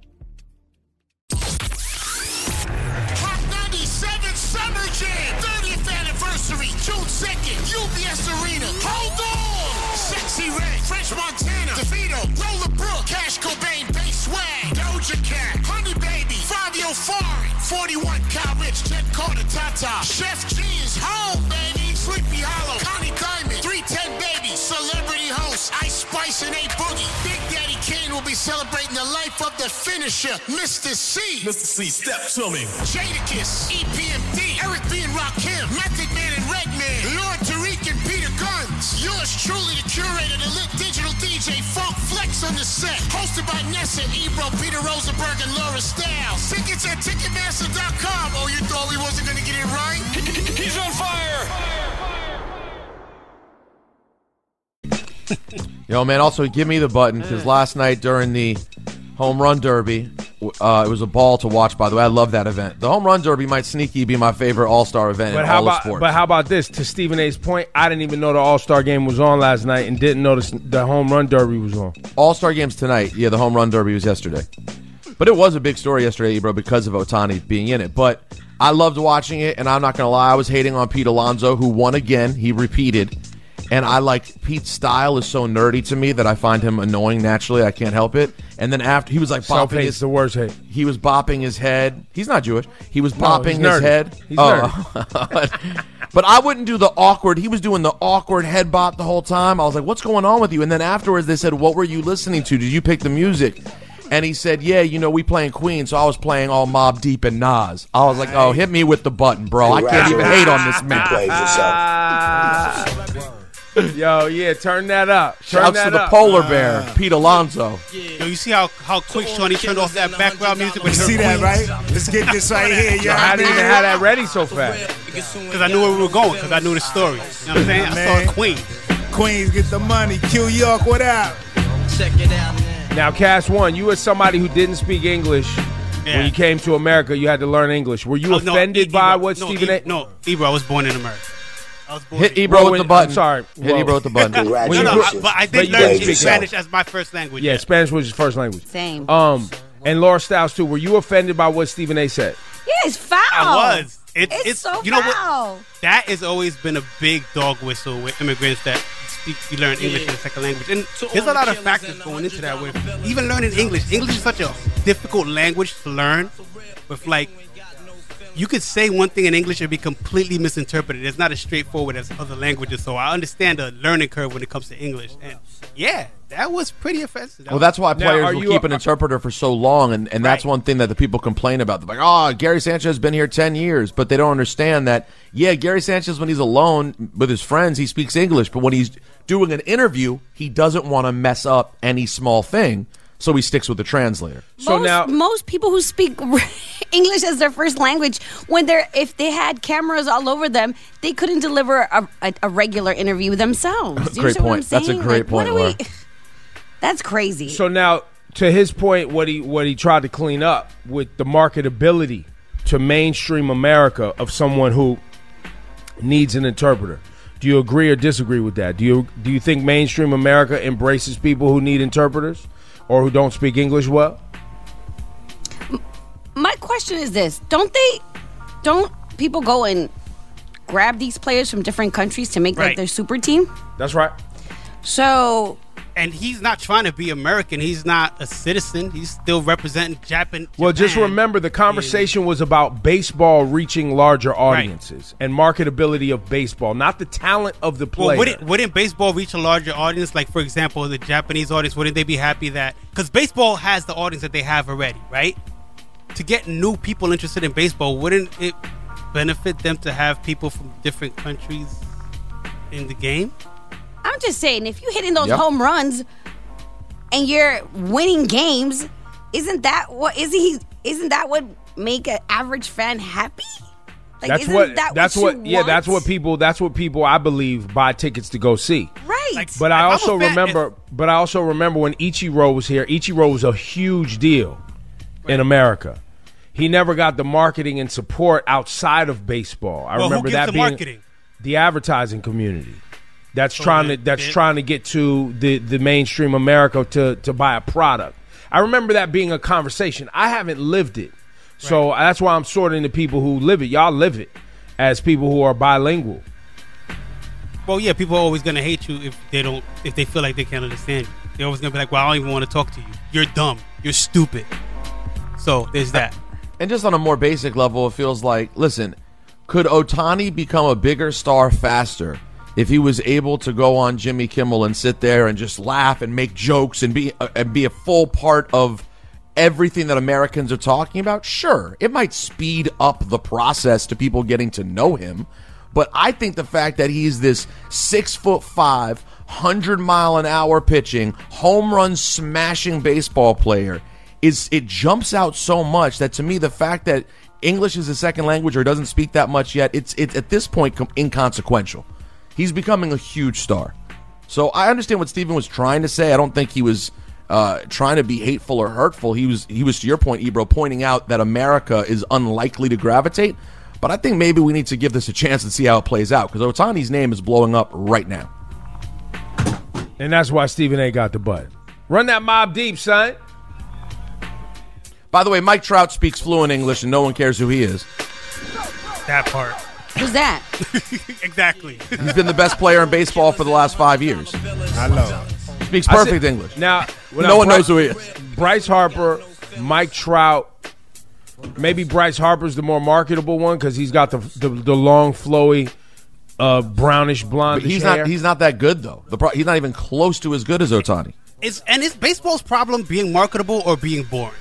Hot ninety-seven Summer Jam, thirtieth anniversary, June second, U B S Arena. Hold on! Sexy Red, French Montana, DeVito, Roller Brook, Cash Cobain, Bass Swag, Doja Cat, Honey Baby, Fabio Foreign, forty-one Cal Rich, Jet Carter, Tata, Chef G is home, baby, Sleepy Hollow, Connie Diamond, three ten Baby, Celebrity Host, Ice Spice and A Boogie. Big Daddy Kane will be celebrating the life of the finisher, Mister C. Mister C, step to me. Jadakiss, E P M D, Eric B. and Rakim, Method Man and Redman, Lord Tariq and Peter Guns. Yours truly, the curator, the lit digital D J, Funk Flex on the set. Hosted by Nessa, Ebro, Peter Rosenberg, and Laura Styles. Tickets at Ticketmaster dot com. Oh, you thought we wasn't going to get it right? He's on fire! Yo, man, also give me the button because last night during the home run derby, uh, it was a ball to watch, by the way. I love that event. The home run derby might sneaky be my favorite all-star event But in how all about of sports. but how about this? To Stephen A's point, I didn't even know the All-Star game was on last night and didn't notice the home run derby was on. All-Star games tonight. Yeah, the home run derby was yesterday. But it was a big story yesterday, bro, because of Ohtani being in it. But I loved watching it, and I'm not going to lie. I was hating on Pete Alonso, who won again. He repeated. And I like Pete's style is so nerdy to me that I find him annoying naturally. I can't help it. And then after he was like bopping Self-hate's his the worst hate. He was bopping his head. He's not Jewish. He was No, bopping he's his nerdy. head. He's Oh. But I wouldn't do the awkward. He was doing the awkward head bop the whole time. I was like, "What's going on with you?" And then afterwards, they said, "What were you listening to? Did you pick the music?" And he said, "Yeah, you know, we playing Queen, so I was playing all Mobb Deep and Nas." I was like, "Oh, hit me with the button, bro. I can't even hate on this man." You played yourself. Yo, yeah, turn that up. Turn Shouts that to the up. polar bear, Pete Alonso. Yo, you see how, how quick Shawnee turned off that background music? You see that, right? Let's get this right here. Yo, how did you even have that ready so fast? Because I knew where we were going, because I knew the story. You know what I'm saying? I Man. saw Queen. Queens get the money. Q York, what up? Check it out now. Now, Cash One, you as somebody who didn't speak English Yeah. when you came to America, you had to learn English. Were you Oh, no, offended E- by Ebro- what no, Stephen E- A? No, Ebro, I was born in America. I was born Hit in- Ebro Well, with when- the button. I'm sorry. Hit Well, Ebro with the button. No, no, I, Congratulations. but I But did you learn didn't speak speak English. Spanish as my first language. Yeah, Spanish was his first language. Same. Um, and Laura Styles too. Were you offended by what Stephen A said? Yeah, it's foul. I was. It, It's, it's so you know foul. what? That has always been a big dog whistle with immigrants that speak, you learn English as a second language. And there's a lot of factors going into that. With even learning English, English is such a difficult language to learn. With like, you could say one thing in English and be completely misinterpreted. It's not as straightforward as other languages. So I understand the learning curve when it comes to English. And yeah, that was pretty offensive. That Well, was- that's why Now, players are will you keep a- an interpreter for so long, and, and that's Right. one thing that the people complain about. They're like, oh, Gary Sanchez has been here ten years, but they don't understand that, yeah, Gary Sanchez, when he's alone with his friends, he speaks English, but when he's doing an interview, he doesn't want to mess up any small thing, so he sticks with the translator. So most, now- most people who speak English as their first language, when they're if they had cameras all over them, they couldn't deliver a, a, a regular interview themselves. Do you Great understand what I'm point. That's a saying? great Like, what point, are we- Laura. That's crazy. So now, to his point, what he what he tried to clean up with the marketability to mainstream America of someone who needs an interpreter. Do you agree or disagree with that? Do you do you think mainstream America embraces people who need interpreters or who don't speak English well? My question is this: Don't they? Don't people go and grab these players from different countries to make Right. like their super team? That's right. So, And he's not trying to be American. He's not a citizen. He's still representing Japan. Well, just Japan. remember the conversation was about baseball reaching larger audiences and marketability of baseball, not the talent of the player. Well, wouldn't, wouldn't baseball reach a larger audience? Like, for example, the Japanese audience, wouldn't they be happy that... Because baseball has the audience that they have already, right? To get new people interested in baseball, wouldn't it benefit them to have people from different countries in the game? I'm just saying, if you're hitting those Yep. home runs and you're winning games, isn't that what isn't he? Isn't that what make an average fan happy? Like, that's isn't what. that that's what. what. you yeah, want? that's what people. That's what people. I believe buy tickets to go see. Right. But I if I'm a also fan- remember. But I also remember when Ichiro was here. Ichiro was a huge deal in America. He never got the marketing and support outside of baseball. I Well, who remember gives that the being marketing? the advertising community. That's So trying they- to that's they- trying to get to the, the mainstream America to to buy a product. I remember that being a conversation. I haven't lived it, so that's why I'm sorting the people who live it. Y'all live it as people who are bilingual. Well, yeah, people are always going to hate you if they don't, if they feel like they can't understand you. They're always going to be like, well, I don't even want to talk to you. You're dumb. You're stupid. So there's that. And just on a more basic level, it feels like, listen, could Ohtani become a bigger star faster if he was able to go on Jimmy Kimmel and sit there and just laugh and make jokes and be uh, and be a full part of everything that Americans are talking about? Sure, it might speed up the process to people getting to know him, but I think the fact that he's this six foot five, hundred mile an hour pitching, home run smashing baseball player is it jumps out so much that to me the fact that English is a second language or doesn't speak that much yet, it's it's at this point com- inconsequential. He's becoming a huge star. So I understand what Steven was trying to say. I don't think he was uh, trying to be hateful or hurtful. He was, he was to your point, Ebro, pointing out that America is unlikely to gravitate. But I think maybe we need to give this a chance and see how it plays out because Ohtani's name is blowing up right now. And that's why Stephen A. got the butt. Run that Mob Deep, son. By the way, Mike Trout speaks fluent English and no one cares who he is. That part. Who's that? Exactly. He's been the best player in baseball for the last five years. I know. Speaks I perfect said- English. Now, no now one Bryce- knows who he is. Bryce Harper, Mike Trout. Maybe Bryce Harper's the more marketable one because he's got the, the the long, flowy, uh, brownish blonde But he's hair. not. He's not that good though. The pro- he's not even close to as good as Ohtani. Is, and is baseball's problem being marketable or being boring?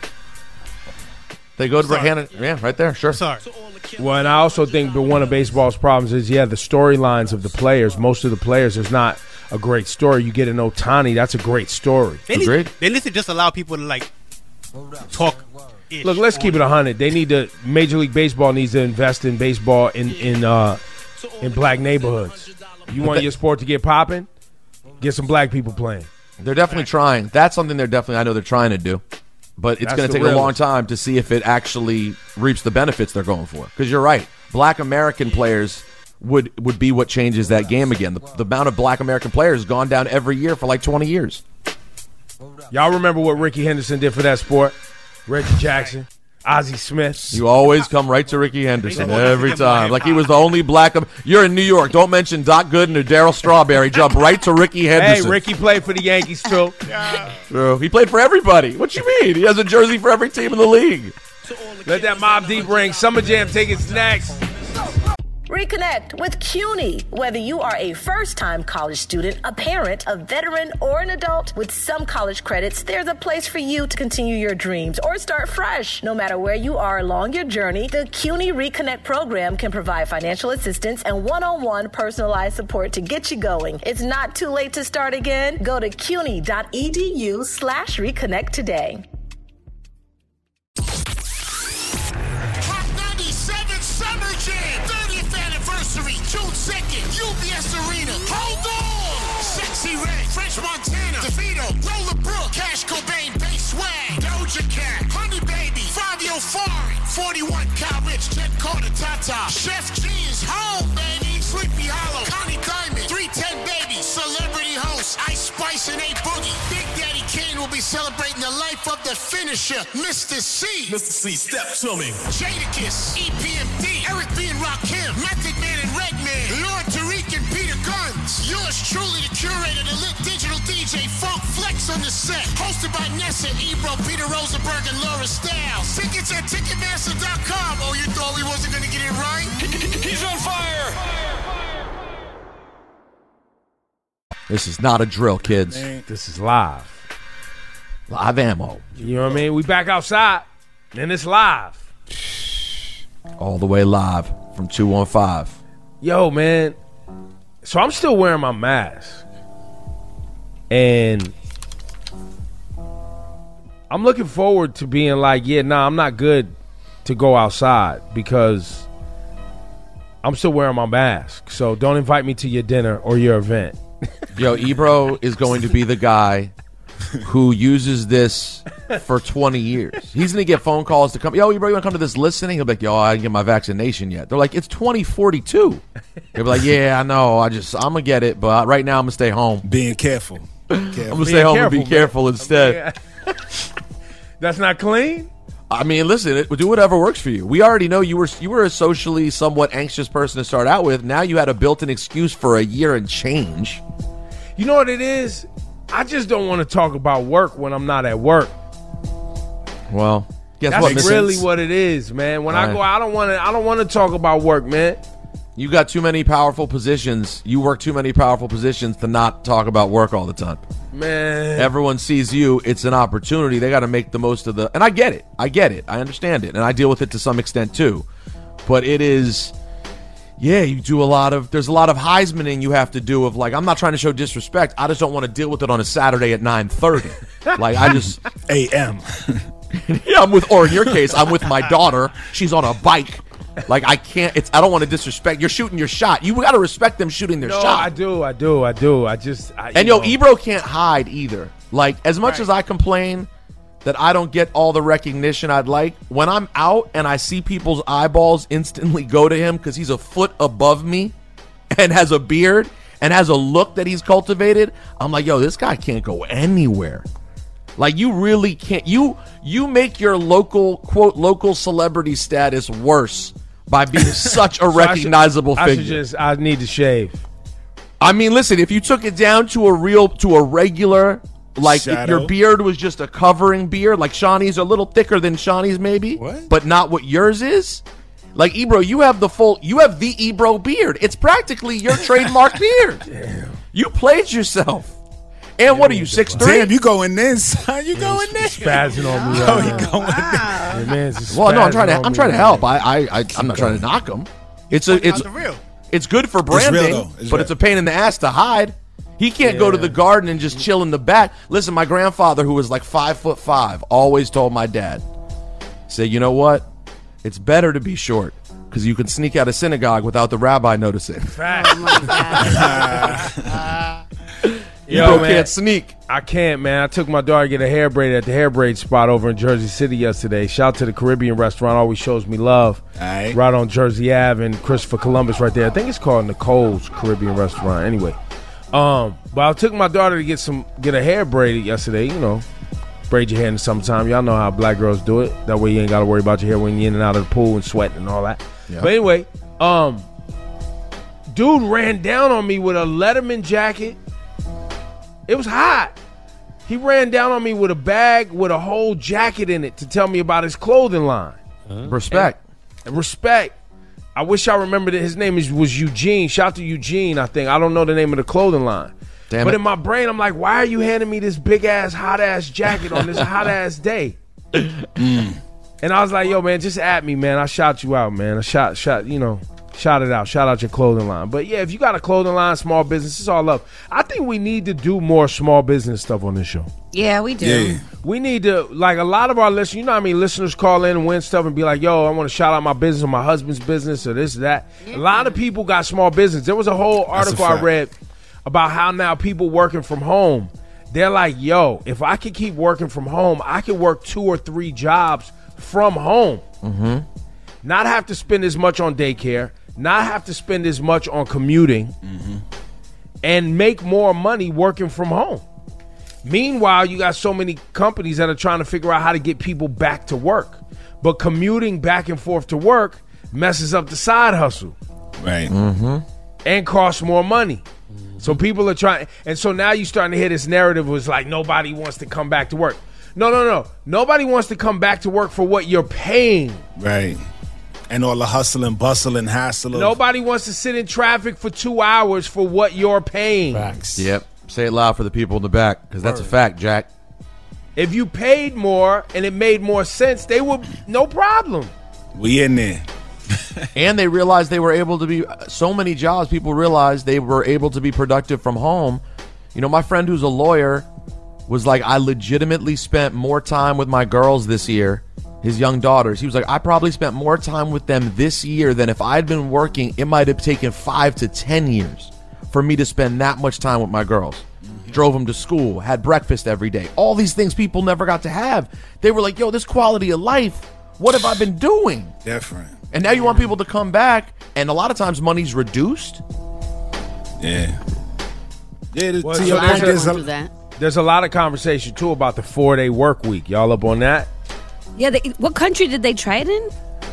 They go to Sorry. Hannah. Yeah, right there. Sure. Sorry. Well, and I also think that one of baseball's problems is, yeah, the storylines of the players. Most of the players, there's not a great story. You get an Ohtani, that's a great story. They need, they need to just allow people to, like, talk. Look, let's keep it a hundred. They need to. Major League Baseball needs to invest in baseball in in uh, in black neighborhoods. You want your sport to get popping? Get some black people playing. They're definitely trying. That's something they're definitely. I know they're trying to do, but it's That's going to the take a long realest. time to see if it actually reaps the benefits they're going for. Because you're right, black American players would would be what changes that game again. The, the amount of black American players has gone down every year for like twenty years. Y'all remember what Ricky Henderson did for that sport? Reggie Jackson, Ozzie Smith. You always come right to Ricky Henderson every time, like he was the only black. You're in New York. Don't mention Doc Gooden or Darryl Strawberry. Jump right to Ricky Henderson. Hey, Ricky played for the Yankees too. True. He played for everybody. What you mean? He has a jersey for every team in the league. Let that Mob Deep ring. Summer Jam tickets next. Reconnect with CUNY. Whether you are a first-time college student, a parent, a veteran, or an adult, with some college credits, there's a place for you to continue your dreams or start fresh. No matter where you are along your journey, the CUNY Reconnect program can provide financial assistance and one-on-one personalized support to get you going. It's not too late to start again. Go to cuny.edu slash reconnect today. Hot ninety-seven Summer Jam, thirtieth anniversary, June second, U B S Arena. Hold on! Sexy Red, French Montana, DeVito, Lola Brooke, Cash Cobain, Bass Swag, Doja Cat, Honey Baby, Fabio Foreign, forty-one Cal Rich, Jet Carter, Tata, Chef G is home, baby, Sleepy Hollow, Connie Diamond, three ten Baby, Celebrity Host, Ice Spice and A Boogie, Big Daddy Kane will be celebrating the life of the finisher, Mister C. Mister C, step to me. Jadakiss, E P M D, Eric B. and Rakim, Method Man and Redman, Lord Tariq and Peter Guns. Yours truly, the curator, the lit digital D J, Funk Flex on the set. Hosted by Nessa, Ebro, Peter Rosenberg, and Laura Styles. Tickets at Ticketmaster dot com. Oh, you thought we wasn't going to get it right? He's on fire. This is not a drill, kids. This is live. Live ammo. You know what I mean? We back outside, and it's live. All the way live from two one five. Yo, man. So I'm still wearing my mask. And I'm looking forward to being like, yeah, nah, I'm not good to go outside because I'm still wearing my mask. So don't invite me to your dinner or your event. Yo, Ebro is going to be the guy who uses this for twenty years. He's going to get phone calls to come. Yo, Ebro, you want to come to this listening? He'll be like, yo, I didn't get my vaccination yet. They're like, it's twenty forty-two. He'll be like, yeah, I know. I just, I'm going to get it. But right now, I'm going to stay home. Being careful. careful. I'm going to stay home careful, and be man. careful instead. That's not clean? I mean, listen, it, do whatever works for you. We already know you were you were a socially somewhat anxious person to start out with. Now you had a built-in excuse for a year and change. You know what it is? I just don't want to talk about work when I'm not at work. Well, guess That's what? That's really what it is, man. When All I right. go, I don't want to. I don't want to talk about work, man. You got too many powerful positions. You work too many powerful positions to not talk about work all the time. Man. Everyone sees you. It's an opportunity. They got to make the most of the... And I get it. I get it. I understand it. And I deal with it to some extent, too. But it is... Yeah, you do a lot of... There's a lot of Heismaning you have to do of, like, I'm not trying to show disrespect. I just don't want to deal with it on a Saturday at nine thirty. Like, I just... A M Yeah, I'm with... Or in your case, I'm with my daughter. She's on a bike. Like, I can't, it's, I don't want to disrespect. You're shooting your shot. You got to respect them shooting their no, shot. I do, I do, I do. I just, I, And yo, know. Ebro can't hide either. Like, as much Right. as I complain that I don't get all the recognition I'd like, when I'm out and I see people's eyeballs instantly go to him because he's a foot above me and has a beard and has a look that he's cultivated, I'm like, yo, this guy can't go anywhere. Like, you really can't. You you make your local, quote, local celebrity status worse by being such a recognizable so I should, figure. I should just, I need to shave. I mean, listen, if you took it down to a real, to a regular, like if Shadow. your beard was just a covering beard, like Shawnee's a little thicker than Shawnee's maybe, What? but not what yours is. Like, Ebro, you have the full, you have the Ebro beard. It's practically your trademark beard. Damn. You played yourself. And what are you, six three? Damn, you going in, son. You going in. Spazzing on me. Oh, right he now. going Yeah, man, it's Well, no, I'm trying to. spazzing on I'm me trying to right help. now. I, I, I I'm not trying to knock him. It's a, it's, the real. it's good for It's real, branding, though. It's but real. it's a pain in the ass to hide. He can't go to Yeah. the garden and just chill in the back. Listen, my grandfather, who was like five foot five, always told my dad, say, you know what? It's better to be short because you can sneak out of synagogue without the rabbi noticing. Fact. You Yo, bro man. can't sneak. I can't, man. I took my daughter to get a hair braided at the hair braid spot over in Jersey City yesterday. Shout out to the Caribbean restaurant. Always shows me love. All right. Right on Jersey Ave and Christopher Columbus right there. I think it's called Nicole's Caribbean restaurant. Anyway, um, but I took my daughter to get some get a hair braided yesterday. You know, braid your hair in the summertime. Y'all know how black girls do it. That way you ain't got to worry about your hair when you're in and out of the pool and sweating and all that. Yeah. But anyway, um, dude ran down on me with a Letterman jacket. It was hot. He ran down on me with a bag with a whole jacket in it to tell me about his clothing line. Respect. And respect. I wish I remembered that his name is, was Eugene. Shout out to Eugene, I think. I don't know the name of the clothing line. Damn but it. in my brain, I'm like, why are you handing me this big-ass, hot-ass jacket on this hot-ass day? And I was like, yo, man, just at me, man. I shot you out, man. I shot, shot, you know, shot it out. Shout out your clothing line. But, yeah, if you got a clothing line, small business, it's all up. I think we need to do more small business stuff on this show. Yeah, we do. Yeah. We need to, like, a lot of our listeners, you know how I mean, listeners call in and win stuff and be like, yo, I want to shout out my business or my husband's business or this, that. A lot of people got small business. There was a whole article I fact. read about how now people working from home, they're like, yo, if I could keep working from home, I could work two or three jobs from home. Mm-hmm. Not have to spend as much on daycare, not have to spend as much on commuting, Mm-hmm. and make more money working from home. Meanwhile, you got so many companies that are trying to figure out how to get people back to work. But commuting back and forth to work messes up the side hustle. Right. Mm-hmm. And costs more money. So people are trying, and so now you're starting to hear this narrative was like nobody wants to come back to work. No, no, no. Nobody wants to come back to work for what you're paying. Right. And all the hustle and bustle and hassle. Of- Nobody wants to sit in traffic for two hours for what you're paying. Facts. Yep. Say it loud for the people in the back, because that's a fact, Jack. If you paid more and it made more sense, they would, no problem. We in there. And they realized they were able to be, so many jobs, people realized they were able to be productive from home. You know, my friend who's a lawyer was like, I legitimately spent more time with my girls this year, his young daughters. He was like, I probably spent more time with them this year than if I'd been working, it might have taken five to ten years for me to spend that much time with my girls. Mm-hmm. Drove them to school, had breakfast every day. All these things people never got to have. They were like, yo, this quality of life, what have I been doing? Different. And now you want people to come back, and a lot of times money's reduced. Yeah. Yeah, to, Well, to so your there's point, a- there's a, Do that. There's a lot of conversation, too, about the four-day work week. Y'all up on that? Yeah, they, what country did they try it in?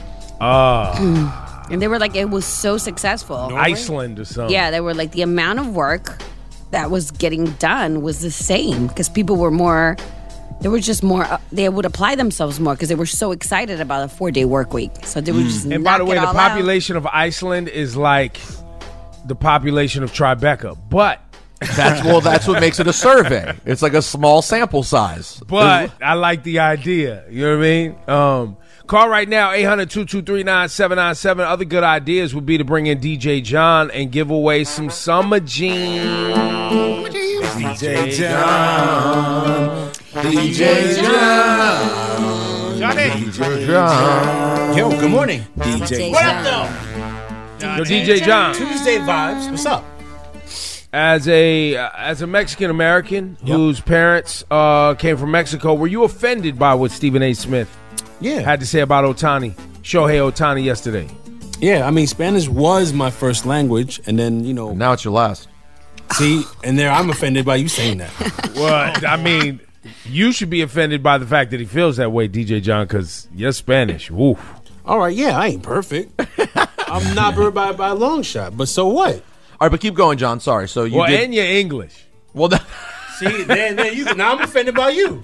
Uh, And they were like, it was so successful. Iceland or something. Yeah, they were like, the amount of work that was getting done was the same because people were more, they were just more, uh, they would apply themselves more because they were so excited about a four day work week. So they would just And knock by the way, it the all out. population of Iceland is like the population of Tribeca. But That's well, that's what makes it a survey. It's like a small sample size. But I like the idea. You know what I mean? Um, call right now, eight hundred, two two three, nine seven nine seven. Other good ideas would be to bring in D J John and give away some summer jeans. D J John. D J John. Johnny. D J John. Yo, good morning. D J What up, though? Yo, D J John. Tuesday vibes. What's up? As a uh, as a Mexican American Yep. whose parents uh, came from Mexico, were you offended by what Stephen A. Smith Yeah. had to say about Ohtani, Shohei Ohtani yesterday? Yeah, I mean, Spanish was my first language, and then, you know. Now it's your last. See, and there I'm offended by you saying that. Well, I mean, you should be offended by the fact that he feels that way, D J John, because you're Spanish. Woof. All right, yeah, I ain't perfect. I'm not perfect by, by a long shot, but so what? All right, but keep going, John. Sorry. So you well, did. and you're English. Well, that, See, then, then you, now I'm offended by you.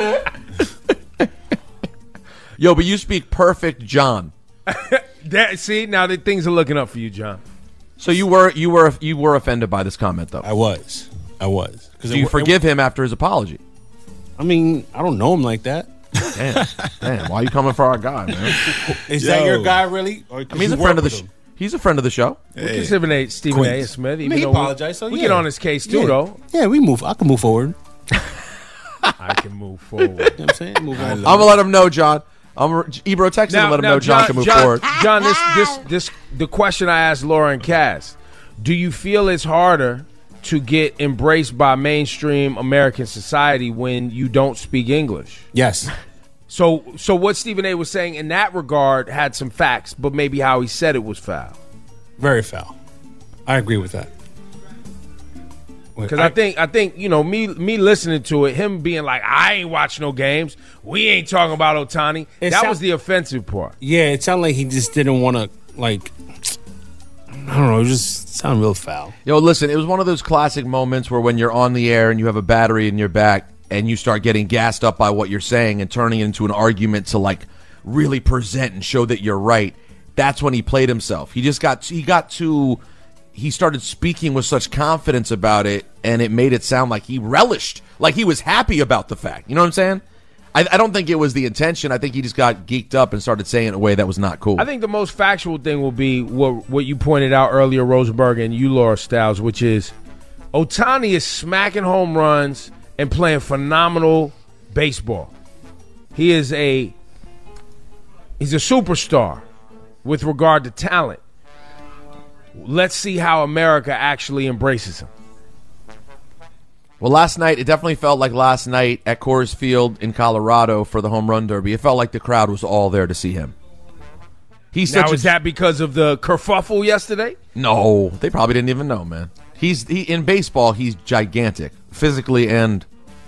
yo, but you speak perfect, John. That, see, now that things are looking up for you, John. So you were you were you were offended by this comment, though. I was. I was. Do you it, forgive him after his apology? I mean, I don't know him like that. Damn, damn. Why are you coming for our guy, man? Is Yo. that your guy, really? Or I could mean, he's you a friend work of the. with Sh- him? he's a friend of the show. We can Stephen A. Stephen A. Smith. Even I mean, he though we- apologized, so we yeah. get on his case too, Yeah. though. Yeah, we move. I can move forward. I can move forward. You know what I'm saying? Move on. I'm gonna let him know, John. I'm Ebro text him and let him know John, can move John, forward. John, this, this, this, the question I asked Laura and Cass: do you feel it's harder to get embraced by mainstream American society when you don't speak English? Yes. So, so what Stephen A. was saying in that regard had some facts, but maybe how he said it was foul. Very foul. I agree with that. Because I, I think, I think you know, me, me listening to it, him being like, "I ain't watching no games. We ain't talking about Ohtani." It that sound- was the offensive part. Yeah, it sounded like he just didn't want to, like, I don't know, it just sounded real foul. Yo, listen, it was one of those classic moments where when you're on the air and you have a battery in your back and you start getting gassed up by what you're saying and turning it into an argument to, like, really present and show that you're right. That's when he played himself. He just got, he got too, he started speaking with such confidence about it, and it made it sound like he relished, like he was happy about the fact. You know what I'm saying? I, I don't think it was the intention. I think he just got geeked up and started saying it in a way that was not cool. I think the most factual thing will be what what you pointed out earlier, Rosenberg and you, Laura Styles, which is Ohtani is smacking home runs and playing phenomenal baseball. He is a he's a superstar with regard to talent. Let's see how America actually embraces him. Well, last night, it definitely felt like last night at Coors Field in Colorado for the home run derby. It felt like the crowd was all there to see him. He's Now, such is a, that because of the kerfuffle yesterday? No, they probably didn't even know, man. He's he, in baseball, he's gigantic, physically and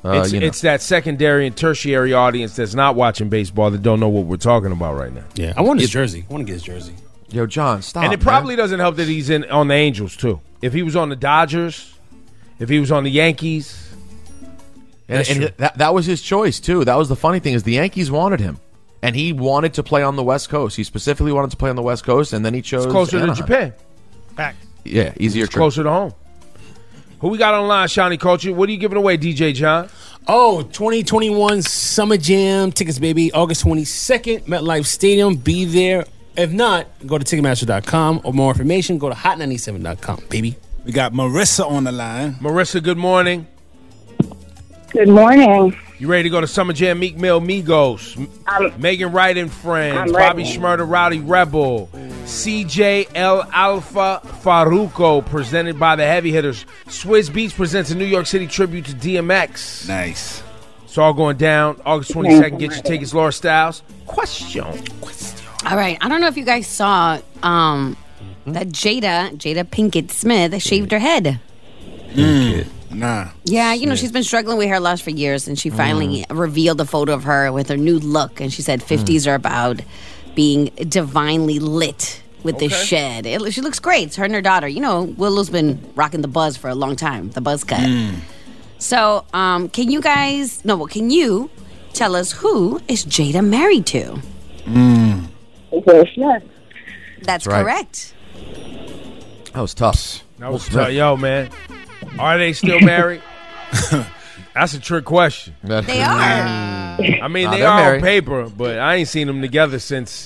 Uh, it's, you know. it's that secondary and tertiary audience that's not watching baseball that don't know what we're talking about right now. Yeah, I want his jersey. I want to get his jersey. Yo, John, stop. And it probably doesn't help that he's in on the Angels too. If he was on the Dodgers, if he was on the Yankees, and, and that that was his choice too. That was the funny thing is the Yankees wanted him, and he wanted to play on the West Coast. He specifically wanted to play on the West Coast, and then he chose it's closer Anaheim. to Japan. Fact. Yeah, easier. It's trip. closer to home. Who we got online, Shawnee Culture? What are you giving away, D J John? Oh, twenty twenty-one Summer Jam tickets, baby. August twenty-second, MetLife Stadium. Be there. If not, go to Ticketmaster dot com. Or more information, go to hot ninety-seven dot com, baby. We got Marissa on the line. Marissa, good morning. Good morning. You ready to go to Summer Jam? Meek Mill, Migos, Um, Megan Wright and Friends, I'm Bobby ready. Shmurda, Rowdy Rebel, C J L Alpha Faruco, presented by the Heavy Hitters. Swizz Beats presents a New York City tribute to D M X. Nice. It's all going down August twenty-second. Get your tickets, Laura Styles. Question. All right. I don't know if you guys saw um, that Jada, Jada Pinkett Smith, shaved her head. Mm. Nah. Yeah, you know, she's been struggling with hair loss for years, and she finally revealed a photo of her with her new look. And she said fifties are about being divinely lit with this Okay. shed. It, she looks great. It's her and her daughter. You know, Willow's been rocking the buzz for a long time, the buzz cut. So, um, can you guys, no, well, can you tell us who is Jada married to? Mm. Will Smith. That's right. correct. That was tough. That was tough. Yo, man. Are they still married? That's a trick question. They are. I mean, Nah, they they're are married. on paper, but I ain't seen them together since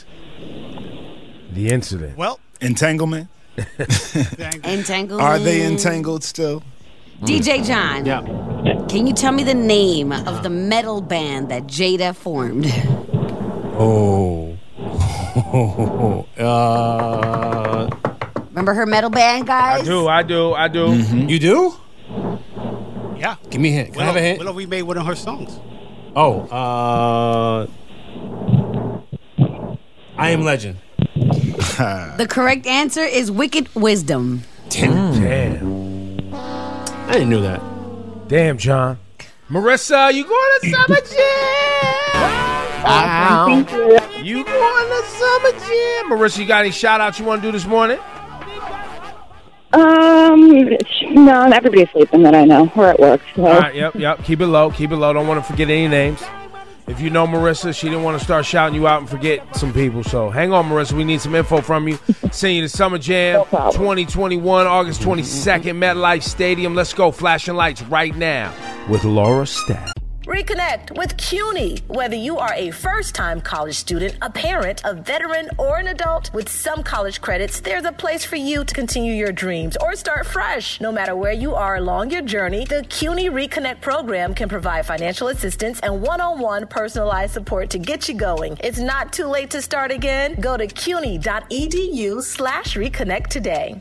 the incident. Well, Entanglement. Entangled. Are they entangled still? D J John. Yeah. Can you tell me the name of the metal band that Jada formed? Oh. uh, Remember her metal band, guys? I do, I do, I do. Mm-hmm. You do? yeah. Give me a hint. Can I have a hint? Willow remade one of her songs. Oh, uh, I Am Legend. The correct answer is Wicked Wisdom. Damn. I didn't know that. Damn, John. Marissa, you going to Summer Jam? Thank you. You going to Summer Jam? Marissa, you got any shout-outs you want to do this morning? Um, no, everybody's sleeping that I know. We're at work. So. All right, yep, yep. Keep it low, keep it low. Don't want to forget any names. If you know Marissa, she didn't want to start shouting you out and forget some people. So hang on, Marissa. We need some info from you. Send you to Summer Jam twenty twenty-one, August twenty-second, MetLife Stadium. Let's go. Flashing lights right now with Laura Staff. Reconnect with CUNY. Whether you are a first-time college student, a parent, a veteran, or an adult, with some college credits, there's a place for you to continue your dreams or start fresh. No matter where you are along your journey, the CUNY Reconnect program can provide financial assistance and one-on-one personalized support to get you going. It's not too late to start again. Go to cuny.edu slash reconnect today.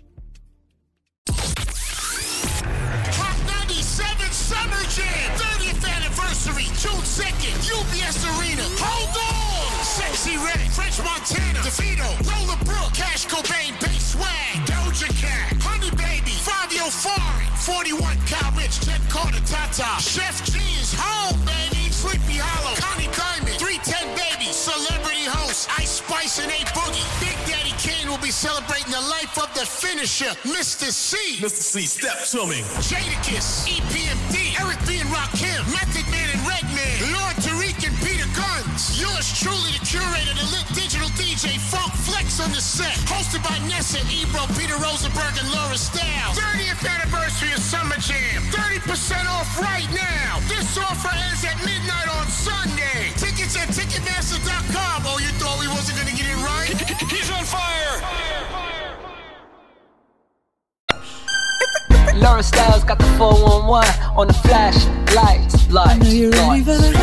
ninety-seven Summer Jam, thirtieth anniversary, June second, U B S Arena. Hold on! Sexy Red, French Montana, DeVito, Roller Brook, Cash Cobain, Bass Swag, Doja Cat, Honey Baby, Fabio Foreign, forty-one Cal Rich, Jen Carter, Tata, Chef G is home, baby, Sleepy Hollow, Connie Diamond, three ten Baby, Celebrity Host, Ice Spice and A Boogie. Big Daddy Kane will be celebrating the life of the finisher, Mister C. Mister C, step to me. Jadakiss, E P M D, Eric B. and Rakim, Method Man and Redman, Lord Tariq and Peter Guns. Yours truly, the curator, the lit digital D J, Funk Flex on the set. Hosted by Nessa, Ebro, Peter Rosenberg, and Laura Styles. thirtieth anniversary of Summer Jam. thirty percent off right now. This offer ends at midnight on Sunday. Tickets at Ticketmaster dot com. Oh, you thought we wasn't going to get it right? He's on fire. Laura Styles got the four one one on the flash lights, lights, you ready for the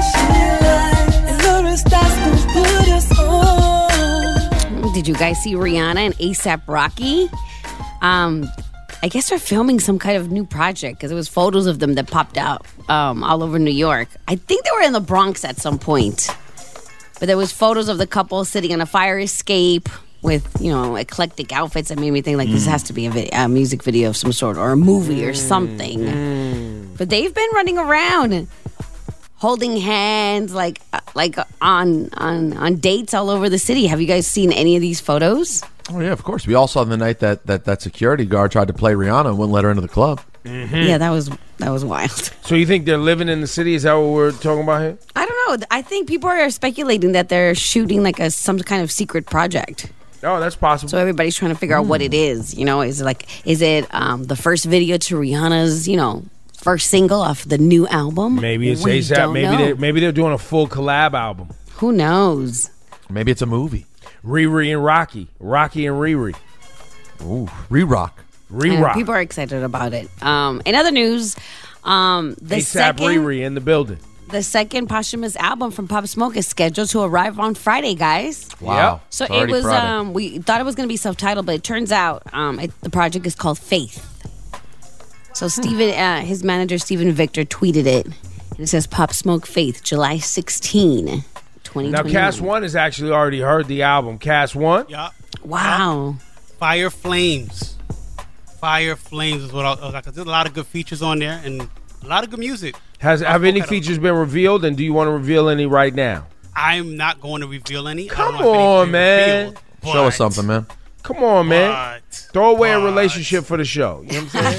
Did you guys see Rihanna and ASAP Rocky? Um, I guess they're filming some kind of new project because it was photos of them that popped out um, all over New York. I think they were in the Bronx at some point. But there was photos of the couple sitting on a fire escape with, you know, eclectic outfits that made me think like mm. this has to be a, video, a music video of some sort or a movie mm. or something. Mm. But they've been running around, holding hands, like uh, like on on on dates all over the city. Have you guys seen any of these photos? Oh yeah, of course. We all saw the night that that, that security guard tried to play Rihanna and wouldn't let her into the club. Mm-hmm. Yeah, that was that was wild. So you think they're living in the city? Is that what we're talking about here? I don't know. I think people are speculating that they're shooting like a some kind of secret project. Oh, that's possible. So everybody's trying to figure out what it is. You know, is it like is it um, the first video to Rihanna's, you know, first single off the new album? Maybe it's We ASAP. don't Maybe know. they maybe they're doing a full collab album. Who knows? Maybe it's a movie. Riri and Rocky. Rocky and Riri. Ooh, re-rock. I know, Re-rock. people are excited about it. Um, in other news, um, the ASAP second Riri in the building. the second posthumous album from Pop Smoke is scheduled to arrive on Friday, guys. Wow. So It's it already was. Friday. Um, we thought it was going to be self-titled, but it turns out um, it, the project is called Faith. So Steven, uh, his manager Steven Victor tweeted it, and it says Pop Smoke Faith, July sixteenth, twenty Now, twenty-one. Cass One has actually already heard the album. Cass One. Yeah. Wow. Fire Flames. Fire Flames is what I was like. There's a lot of good features on there and a lot of good music. Has have any features been revealed, and do you want to reveal any right now? I'm not going to reveal any. Come I don't know if anything's on, been man. revealed, Show us but- something, man. Come on, man. Throw away a relationship for the show. You know what I'm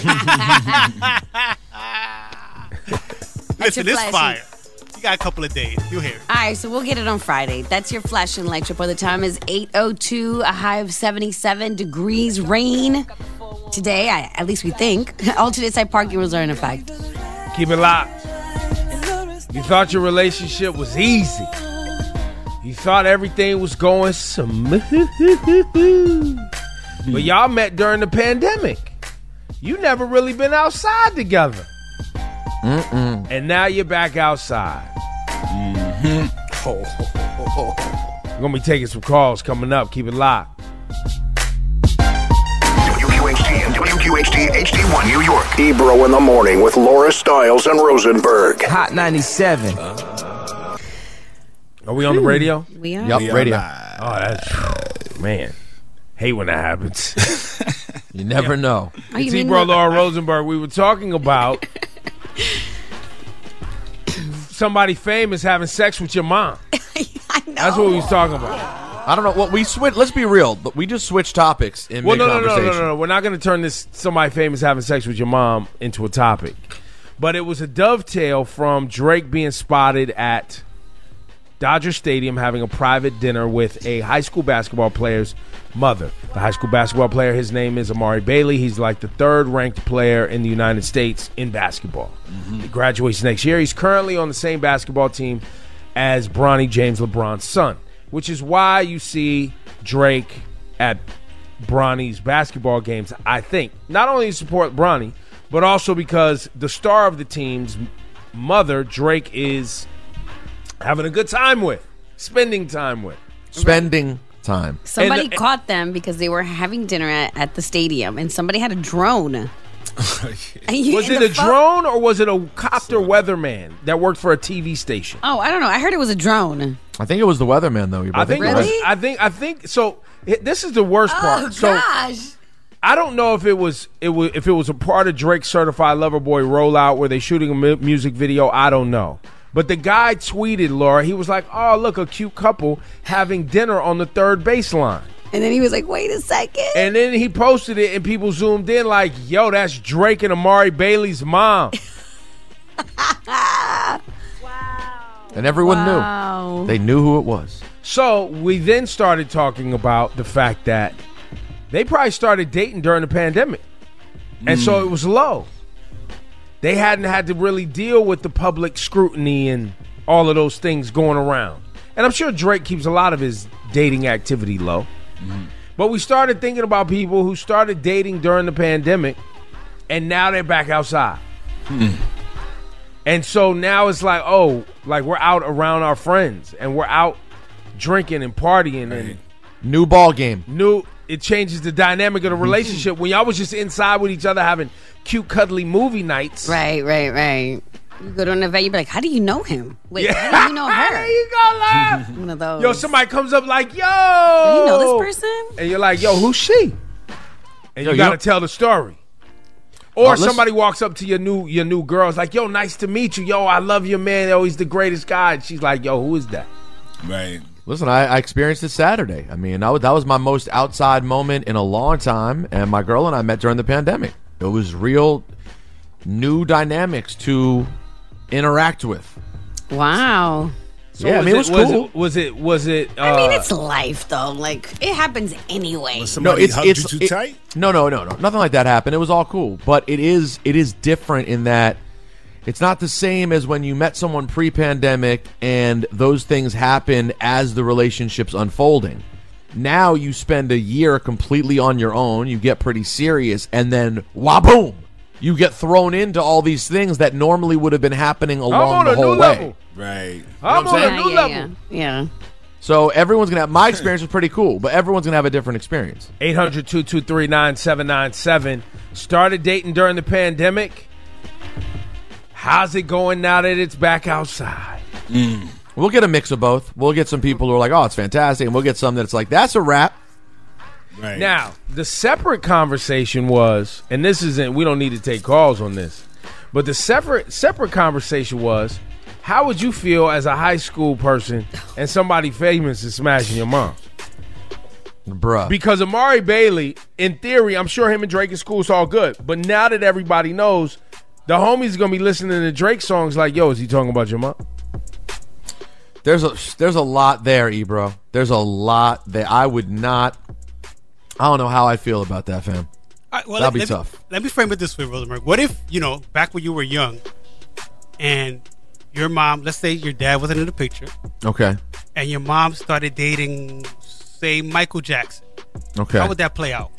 saying? Listen, your it's flashy- fire. You got a couple of days. You'll hear it. All right, so we'll get it on Friday. That's your flash and light trip. Where the time is eight oh two, a high of seventy-seven degrees, rain. Today, I, at least we think. Alternate side parking rules are in effect. Keep it locked. You thought your relationship was easy. You thought everything was going smooth. But y'all met during the pandemic. You never really been outside together. Mm-mm. And now you're back outside. Mm-hmm. We're going to be taking some calls coming up. Keep it locked. W Q H T and W Q H T H D one New York. Ebro in the morning with Laura Stiles and Rosenberg. Hot ninety-seven. Are we on the radio? We are. Yup, We are radio. live. Oh, that's... Man. Hate when that happens. You never know. Oh, you It's mean Ebro the- Laura Rosenberg. We were talking about somebody famous having sex with your mom. I know. That's what we was talking about. I don't know. Well, we switch. Let's be real. But we just switched topics in Well, mid no, no, no, conversation. no, no, no. We're not going to turn this somebody famous having sex with your mom into a topic. But it was a dovetail from Drake being spotted at Dodger Stadium having a private dinner with a high school basketball player's mother. The high school basketball player, his name is Amari Bailey. He's like the third ranked player in the United States in basketball. He graduates next year. He's currently on the same basketball team as Bronny James, LeBron's son, which is why you see Drake at Bronny's basketball games, I think. Not only to support Bronny, but also because the star of the team's mother, Drake, is having a good time with, spending time with. Spending time. Somebody And the- caught them because they were having dinner at, at the stadium, and somebody had a drone. And you- Was in it the a pho- drone or was it a copter weatherman that worked for a T V station? Oh, I don't know. I heard it was a drone. I think it was the weatherman, though. I think, it it was- was, I think I think so. it- This is the worst part. Oh so gosh. I don't know if it was it was if it was a part of Drake's Certified Lover Boy rollout where they shooting a mu- music video. I don't know. But the guy tweeted, Laura. He was like, "Oh, look, a cute couple having dinner on the third baseline." And then he was like, "Wait a second." And then he posted it, and people zoomed in like, "Yo, that's Drake and Amari Bailey's mom." And everyone Wow. knew. They knew who it was. So we then started talking about the fact that they probably started dating during the pandemic. And so it was low. They hadn't had to really deal with the public scrutiny and all of those things going around. And I'm sure Drake keeps a lot of his dating activity low. But we started thinking about people who started dating during the pandemic and now they're back outside. And so now it's like, oh, like we're out around our friends and we're out drinking and partying and New ball game. new. It changes the dynamic of the relationship. When y'all was just inside with each other having cute, cuddly movie nights. Right, right, right. You go to an event, you be like, "How do you know him? Wait, how do you know her?" There you go, love. One of those. Yo, somebody comes up like, yo. Do you know this person? And you're like, yo, who's she? And Yo, you you got to don't- tell the story. Or Uh, listen- somebody walks up to your new your new girl, it's like, yo, nice to meet you. Yo, I love your man. Yo, he's the greatest guy. And she's like, yo, who is that? Right. Listen, I, I experienced it Saturday. I mean, that was, that was my most outside moment in a long time, and my girl and I met during the pandemic. It was real new dynamics to interact with. Wow. So yeah, I was mean, it was was cool. It, was it? Was it? Uh, I mean, it's life, though. Like, it happens anyway. no, it's, it's, it- No, no, no, no. Nothing like that happened. It was all cool. But it is it is different in that it's not the same as when you met someone pre-pandemic and those things happen as the relationship's unfolding. Now you spend a year completely on your own. You get pretty serious, and then waboom, you get thrown into all these things that normally would have been happening along on the a whole new way. level. Right. I'm on a new yeah, level. Yeah. yeah. So everyone's gonna have my experience was pretty cool, but everyone's gonna have a different experience. eight hundred, two two three, nine seven nine seven. Started dating during the pandemic. How's it going now that it's back outside? Mm. We'll get a mix of both. We'll get some people who are like, "Oh, it's fantastic," and we'll get some that's like, "That's a wrap." Right. Now, the separate conversation was, and this isn't, we don't need to take calls on this, but the separate separate conversation was, how would you feel as a high school person and somebody famous is smashing your mom? Bruh. Because Amari Bailey, in theory, I'm sure him and Drake in school is all good. But now that everybody knows, the homies going to be listening to Drake songs like, yo, is he talking about your mom? There's a there's a lot there, Ebro. There's a lot there. I would not. I don't know how I feel about that, fam. All right, well, That'd let, be let tough. Me, let me frame it this way, Rosenberg. What if, you know, back when you were young and your mom, let's say your dad wasn't in the picture, Okay. and your mom started dating, say, Michael Jackson. Okay. How would that play out?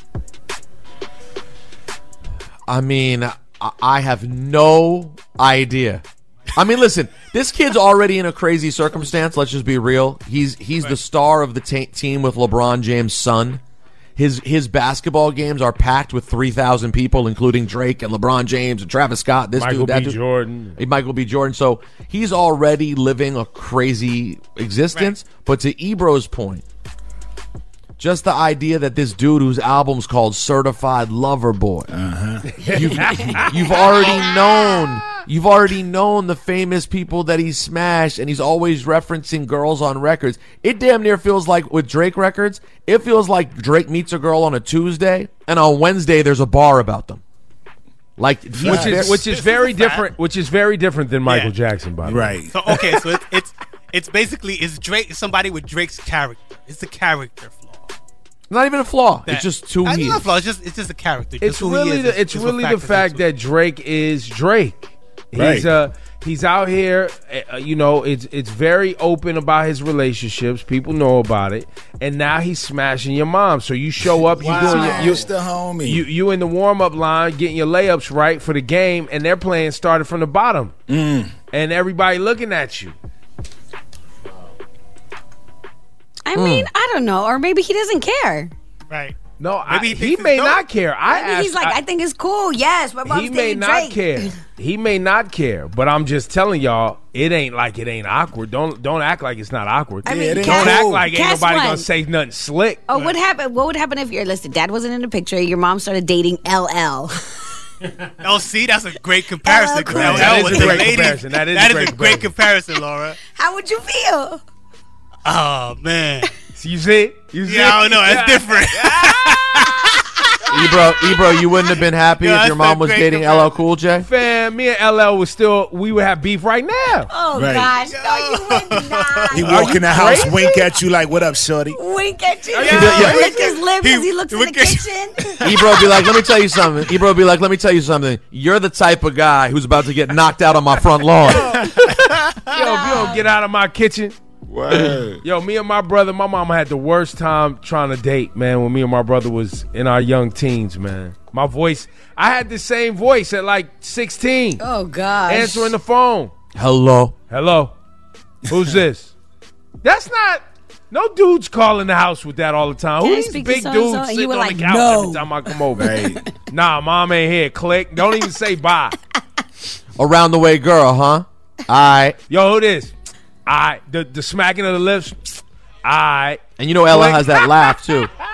I mean, I, I have no idea. I mean, listen, this kid's already in a crazy circumstance. Let's just be real. He's he's the star of the ta team with LeBron James' son. His his basketball games are packed with three thousand people, including Drake and LeBron James and Travis Scott. This Michael dude, that B. dude, Jordan. Michael B. Jordan. So he's already living a crazy existence. Right. But to Ebro's point, just the idea that this dude whose album's called Certified Lover Boy, uh-huh. you've, you've already known, you've already known the famous people that he's smashed, and he's always referencing girls on records. It damn near feels like with Drake records, it feels like Drake meets a girl on a Tuesday, and on Wednesday there's a bar about them. Like, which is which is very different. Which is very different than Michael Yeah. Jackson, by the way. Right. So, okay, so it's, it's, it's basically, it's Drake, somebody with Drake's character. It's the character flaw. Not even a flaw. That- it's just who I- he It's not a is. flaw. It's just, it's just a character. It's Just who really he is the is- it's is what really the factors fact into it. that Drake is Drake. He's Right. uh he's out here, uh, you know. It's it's very open about his relationships. People know about it, and now he's smashing your mom. So you show up, you Wow. doing your, you, Smash the homie. you you in the warm up line, getting your layups right for the game, and they're playing started from the bottom, Mm. and everybody looking at you. I mean, I don't know. Or maybe he doesn't care. Right. No, I, Maybe he he thinks may it's not dope. care. I Maybe he's asked- like, I, I- think it's cool. Yes, my mom's he may dating not Drake. care. He may not care, but I'm just telling y'all, it ain't like it ain't awkward. Don't don't act like it's not awkward. I mean, Yeah, it ain't don't cool. act like ain't Guess nobody what? gonna say nothing slick. Oh, what happened? What would happen if your listen? Dad wasn't in the picture. Your mom started dating L L. Oh, see, that's a great comparison. Cool. L L That is with a the great lady. comparison. That is a That great is a great comparison, Laura. How would you feel? Oh, man. You see? You see? Yeah, I don't know. That's different. Ebro, Ebro, you wouldn't have been happy Yeah, if your that's mom a was great dating L L Cool J? Fam, me and L L was still, we would have beef right now. Oh Right. gosh, no, you would not. He Are walk you in the house, crazy? wink at you like, "What up, shorty?" Wink at you. Yeah. Yeah. Lick his lips as he looks in the wink at you. kitchen. Ebro be like, let me tell you something. Ebro be like, let me tell you something. You're the type of guy who's about to get knocked out on my front lawn. Yo, if you don't get out of my kitchen. Word. Yo, me and my brother, my mama had the worst time trying to date, man, when me and my brother was in our young teens, man. My voice, I had the same voice at like sixteen. Oh gosh. Answering the phone. Hello. Hello. Who's this? That's not, no dudes calling the house with that all the time. Can Who I these speak to big so-and-so? dudes And you sitting were on like, the couch no. every time I come over? Nah, mom ain't here. Click. Don't even say bye. Around the way girl, huh? All right. Yo, who this? All right. The, the smacking of the lips. All right. And you know Ella Click. has that laugh, too.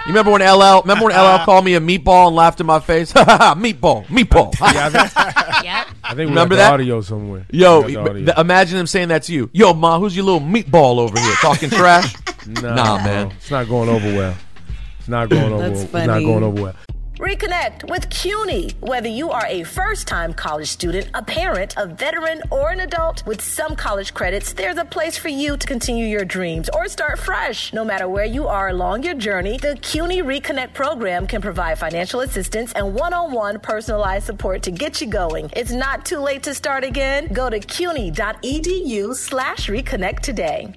You remember when L L? Remember when L L called me a meatball and laughed in my face? meatball, meatball. Yeah, I think, Yep. I think we Remember got the that? audio somewhere. Yo, We got the audio. th- imagine him saying that to you. Yo, ma, who's your little meatball over here talking trash? Nah, Nah, bro. man. It's not going over well. It's not going over. That's It's not funny. going over well. Reconnect with CUNY. Whether you are a first-time college student, a parent, a veteran, or an adult, with some college credits, there's a place for you to continue your dreams or start fresh. No matter where you are along your journey, the CUNY Reconnect program can provide financial assistance and one-on-one personalized support to get you going. It's not too late to start again. Go to cuny.edu slash reconnect today.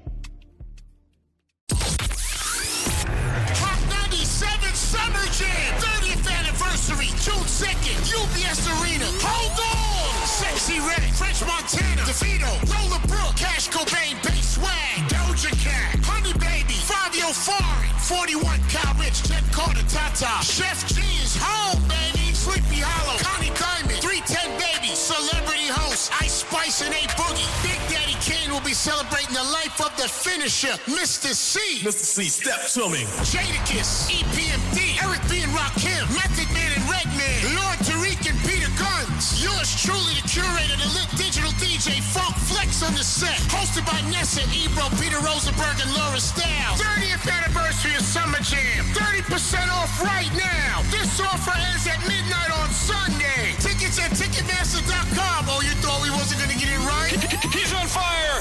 Hot ninety-seven Summer Jam, thirtieth anniversary, June second, U B S Arena. Hold on! Sexy Red, French Montana, DeVito, Lola Brooke, Cash Cobain, Bass Swag, Doja Cat, Honey Baby, Fabio Foreign, forty-one Cal Rich, Jet Carter, Tata, Chef G is home, baby, Sleepy Hollow, Connie Diamond, three ten Baby, Celebrity Host, Ice Spice and A Boogie. Big Daddy Kane will be celebrating the life of the finisher, Mister C. Mister C, step to me. Jadakiss, E P M D, Eric B. and Rakim, Method Man and Redman, Lord Tariq and Peter Guns. Yours truly, the curator, the lit digital D J, Funk Flex on the set. Hosted by Nessa, Ebro, Peter Rosenberg, and Laura Style. thirtieth anniversary of Summer Jam. thirty percent off right now. This offer ends at midnight on Sunday. Tickets at Ticketmaster dot com. Oh, you thought we wasn't going to get it right? He's on fire.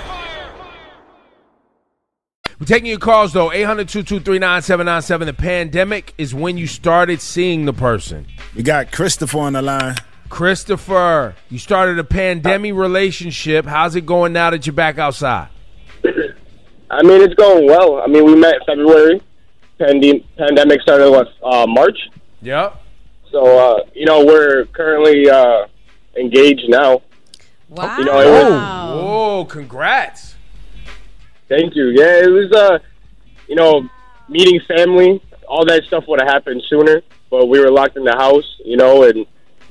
We're taking your calls, though. eight hundred, two two three, nine seven nine seven. The pandemic is when you started seeing the person. We got Christopher on the line. Christopher, you started a pandemic relationship. How's it going now that you're back outside? I mean, it's going well. I mean, we met February. Pandem- pandemic started, what, uh, March? Yep. So, uh, you know, we're currently uh, engaged now. Wow. You know, it was, Whoa, congrats. Thank you. Yeah, it was, uh, you know, meeting family. All that stuff would have happened sooner, but we were locked in the house, you know, and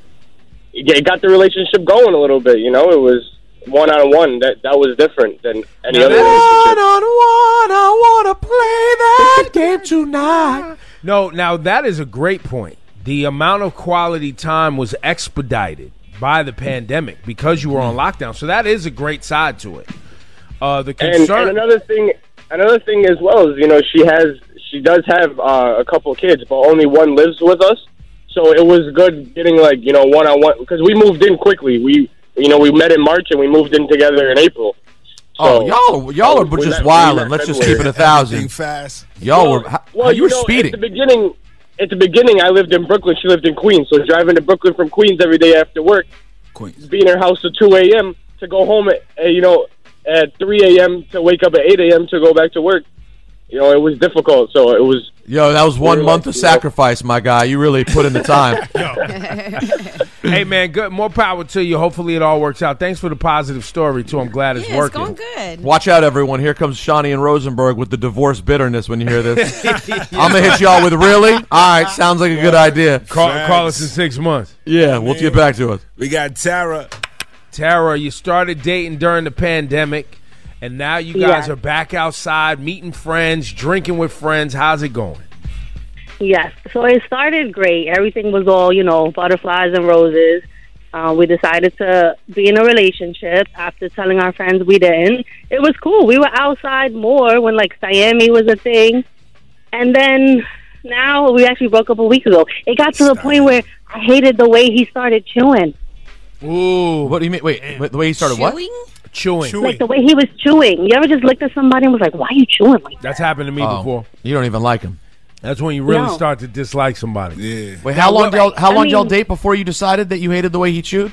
it got the relationship going a little bit, you know. It was one-on-one. That that was different than any other relationship. One-on-one, I want to play that game tonight. No, now that is a great point. The amount of quality time was expedited by the pandemic because you were on lockdown. So that is a great side to it. Uh, the And, concern. and another thing, another thing as well is, you know, she has, she does have uh, a couple of kids, but only one lives with us. So it was good getting, like, you know, one-on-one, because we moved in quickly. We, you know, we met in March and we moved in together in April. Oh, y'all, y'all are we just met- we wilding. met Let's just February. keep it a thousand. Fast. Y'all Well, were, how, well, how you were you know, speeding. At the beginning, at the beginning, I lived in Brooklyn. She lived in Queens. So driving to Brooklyn from Queens every day after work, Queens. be in her house till two a.m. to go home at, uh, you know, at three a.m. to wake up at eight a.m. to go back to work. You know, it was difficult. So it was. Yo, that was one we were month like, of you know- sacrifice, my guy. You really put in the time. Hey, man, good. More power to you. Hopefully it all works out. Thanks for the positive story, too. I'm glad it's Yeah, it's working. going good. Watch out, everyone. Here comes Shawnee and Rosenberg with the divorce bitterness when you hear this. I'm going to hit y'all with really? All right, sounds like a good idea. Call, Facts. call us in six months. Yeah, we'll get back to us. We got Tara. Tara, you started dating during the pandemic, and now you guys Yeah. are back outside, meeting friends, drinking with friends. How's it going? Yes. So it started great. Everything was all, you know, butterflies and roses. Uh, we decided to be in a relationship after telling our friends we didn't. It was cool. We were outside more when, like, Miami was a thing. And then now we actually broke up a week ago. It got to the point where I hated the way he started chewing. Ooh. What do you mean? Wait, wait, the way he started what? Chewing. Like the way he was chewing. You ever just looked at somebody and was like, why are you chewing like that? That's happened to me Oh, before. You don't even like him. That's when you really No. start to dislike somebody. Yeah. Wait, how long y'all how I long y'all mean- date before you decided that you hated the way he chewed?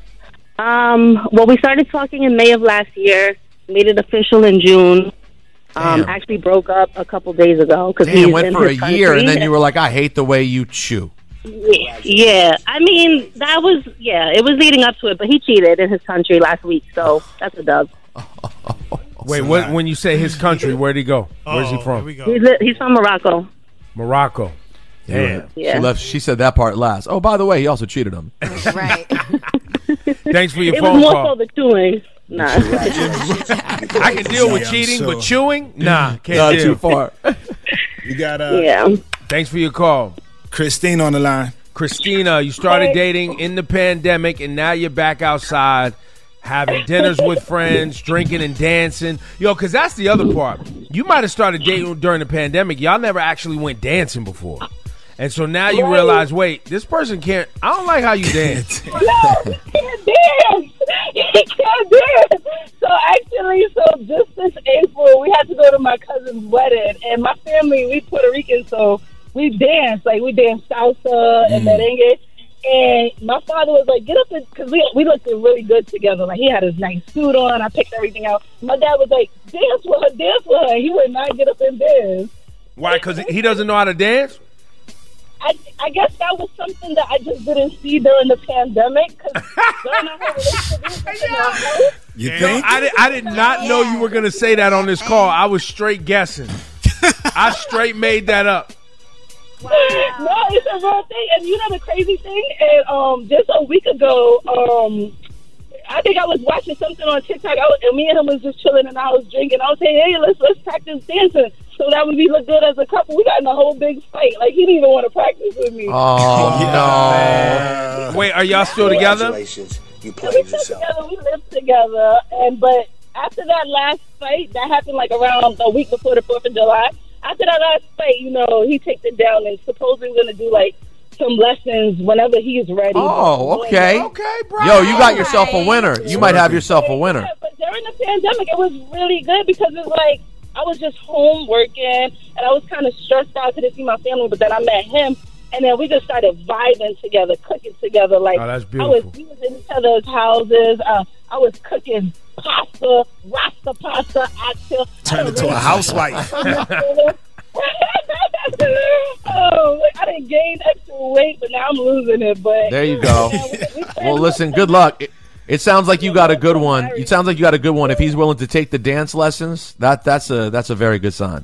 Um, well, we started talking in May of last year, made it official in June. Um, Damn. actually broke up a couple days ago. Cause Damn, he's went in for a his year, and country. then you were like, I hate the way you chew. Yeah, yeah, I mean, that was, yeah, it was leading up to it, but he cheated in his country last week, so that's a dub. Wait, what, when you say his country, where'd he go? Where's he Oh, from? here we He's, he's from Morocco. Morocco. Damn. Yeah. She left. She said that part last. Oh, by the way, he also cheated on me. Right. Thanks for your It was phone more call. so the chewing. Nah. I can deal with Yeah, I'm cheating, sure. but chewing? Nah, can't Not deal. too far. We got uh Yeah. Thanks for your call. Christine on the line. Christina, you started dating in the pandemic, and now you're back outside having dinners with friends, drinking and dancing. Yo, because that's the other part. You might have started dating during the pandemic. Y'all never actually went dancing before. And so now you realize, wait, this person can't, I don't like how you dance. No, he can't dance. He can't dance. So actually, so just this April, we had to go to my cousin's wedding, and my family, we Puerto Rican, so we danced. Like, we danced salsa and merengue. And my father was like, get up, because we, we looked really good together. Like, he had his nice suit on. I picked everything out. My dad was like, dance with her, dance with her. He would not get up and dance. Why? Because he doesn't know how to dance? I, I guess that was something that I just didn't see during the pandemic. Cause during our relationship, You think? I did, I did not know you were going to say that on this call. I was straight guessing. I straight made that up. Wow. No, it's a real thing. And you know the crazy thing? And um, just a week ago, um, I think I was watching something on TikTok, I was, and me and him was just chilling, and I was drinking. I was saying, hey, let's let's practice dancing so that we look good as a couple. We got in a whole big fight. Like, he didn't even want to practice with me. Oh, no. Wait, are y'all still together? Congratulations. You We played still yourself. together. We lived together. And but after that last fight, that happened like around a week before the fourth of July. After that last fight, you know, he takes it down and supposedly going to do like some lessons whenever he's ready. Oh, okay. Okay, bro. Yo, you got yourself a winner. You might have yourself a winner. Yeah, but during the pandemic, it was really good because it's like I was just home working, and I was kind of stressed out to see my family. But then I met him, and then we just started vibing together, cooking together. Like Oh, that's I was, beautiful. we was in each other's houses. Uh, I was cooking pasta, rasta pasta, oxtail. Turned into a housewife. Oh, I didn't gain extra weight, but now I'm losing it. But There you go. Well, listen, good luck. It, it sounds like you got a good one. It sounds like you got a good one. If he's willing to take the dance lessons, that that's a that's a very good sign.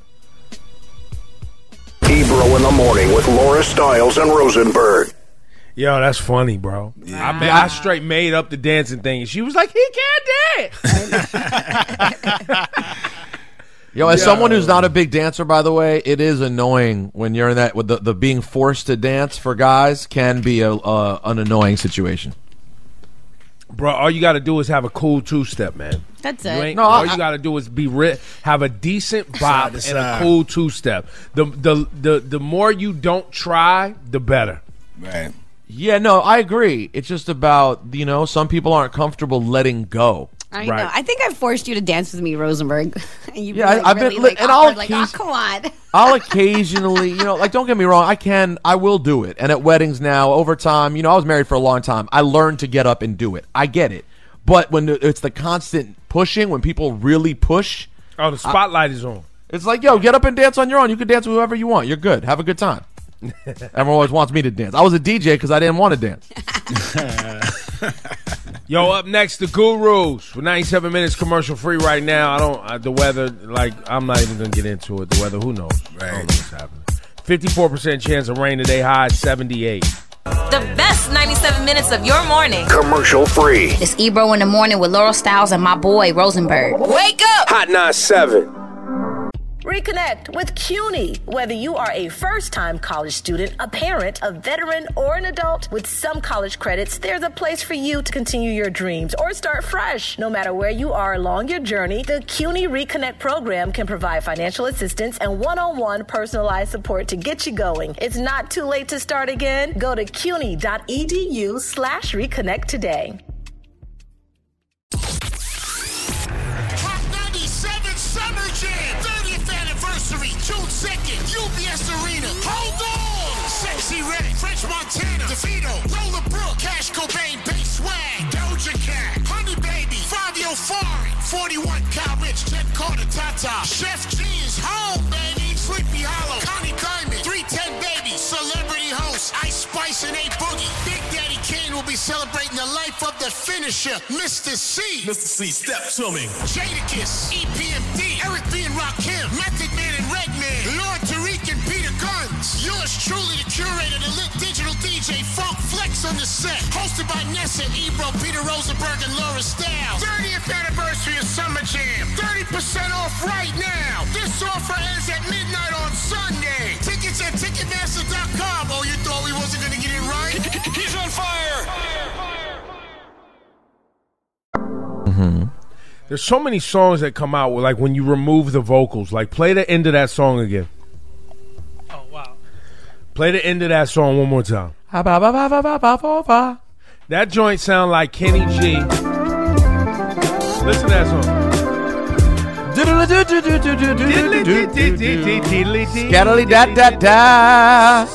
Ebro in the morning with Laura Stiles and Rosenberg. Yo, that's funny, bro. I, ma- I straight made up the dancing thing, and she was like, he can't dance. Yo, as Yo. someone who's not a big dancer, by the way, it is annoying when you're in that with the, the being forced to dance for guys can be a uh, an annoying situation. Bro, all you got to do is have a cool two-step, man. That's You it. ain't, No, all I- you got to do is be ri- have a decent bop to and side. a cool two-step. The, the the the more you don't try, the better. Right. Yeah, no, I agree. It's just about, you know, some people aren't comfortable letting go. I Right. know. I think I forced you to dance with me, Rosenberg. And you've Yeah, been, like, I- I've been- really, like, and I'll awkward, like, oh, accuse- come on. I'll occasionally, you know, like, don't get me wrong, I can, I will do it. And at weddings now, over time, you know, I was married for a long time. I learned to get up and do it. I get it. But when it's the constant pushing, when people really push, Oh, the spotlight is on. it's like, yo, get up and dance on your own. You can dance with whoever you want. You're good. Have a good time. Everyone always wants me to dance. I was a D J because I didn't want to dance. Yo, up next, the Gurus for ninety-seven minutes commercial free right now. I don't, uh, the weather, like, I'm not even going to get into it. The weather, who knows? I don't know what's happening. fifty-four percent chance of rain today, high at seventy-eight. The best ninety-seven minutes of your morning. Commercial free. It's Ebro in the morning with Laura Stiles and my boy Rosenberg. Wake up! Hot ninety-seven. Reconnect with CUNY. Whether you are a first-time college student, a parent, a veteran, or an adult, with some college credits, there's a place for you to continue your dreams or start fresh. No matter where you are along your journey, the CUNY Reconnect program can provide financial assistance and one-on-one personalized support to get you going. It's not too late to start again. Go to cuny.edu slash reconnect today. Hot ninety-seven Summer Jam, thirtieth anniversary, June second, U B S Arena. Hold on! Sexy Red, French Montana, DeVito, Roller Brook, Cash Cobain, Bass Swag, Doja Cat, Honey Baby, Fabio Foreign, forty-one Cal Rich, Jet Carter, Tata, Chef G is home, baby, Sleepy Hollow, Connie Diamond, three ten Baby, Celebrity Host, Ice Spice and A Boogie. Big Daddy Kane will be celebrating the life of the finisher, Mister C. Mister C, step to me. Jadakiss, E P M D, Eric B. and Rakim, Method Man and Redman, Lord Tariq and Peter Guns. Yours truly, the curator, the lit digital D J, Funk Flex Mix on the set. Hosted by Nessa, Ebro, Peter Rosenberg, and Laura Stiles. thirtieth anniversary of Summer Jam. thirty percent off right now. This offer ends at midnight on Sunday. Tickets at Ticketmaster dot com. Oh, you thought we wasn't going to get it right? He's on fire. Mm-hmm. There's so many songs that come out with, like, when you remove the vocals. Like, play the end of that song again. Oh, wow. Play the end of that song one more time. That joint sound like Kenny G. Listen to that song. Scattily da da da.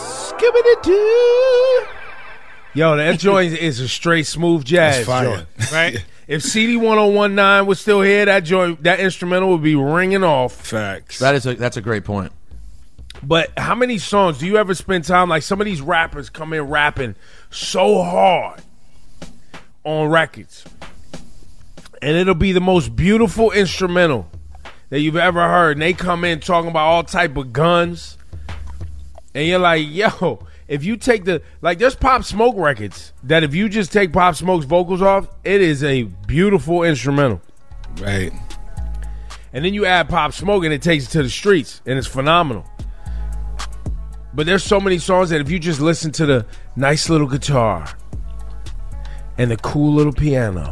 Yo, that joint is a straight smooth jazz joint, right? If C D one oh one nine was still here, that joint, that instrumental would be ringing off. Facts. That is a, that's a great point. But how many songs do you ever spend time, like some of these rappers come in rapping so hard on records, and it'll be the most beautiful instrumental that you've ever heard, and they come in talking about all type of guns, and you're like, yo, if you take the, like, there's Pop Smoke records that if you just take Pop Smoke's vocals off, it is a beautiful instrumental. Right. And then you add Pop Smoke and it takes it to the streets, and it's phenomenal. But there's so many songs that if you just listen to the nice little guitar and the cool little piano,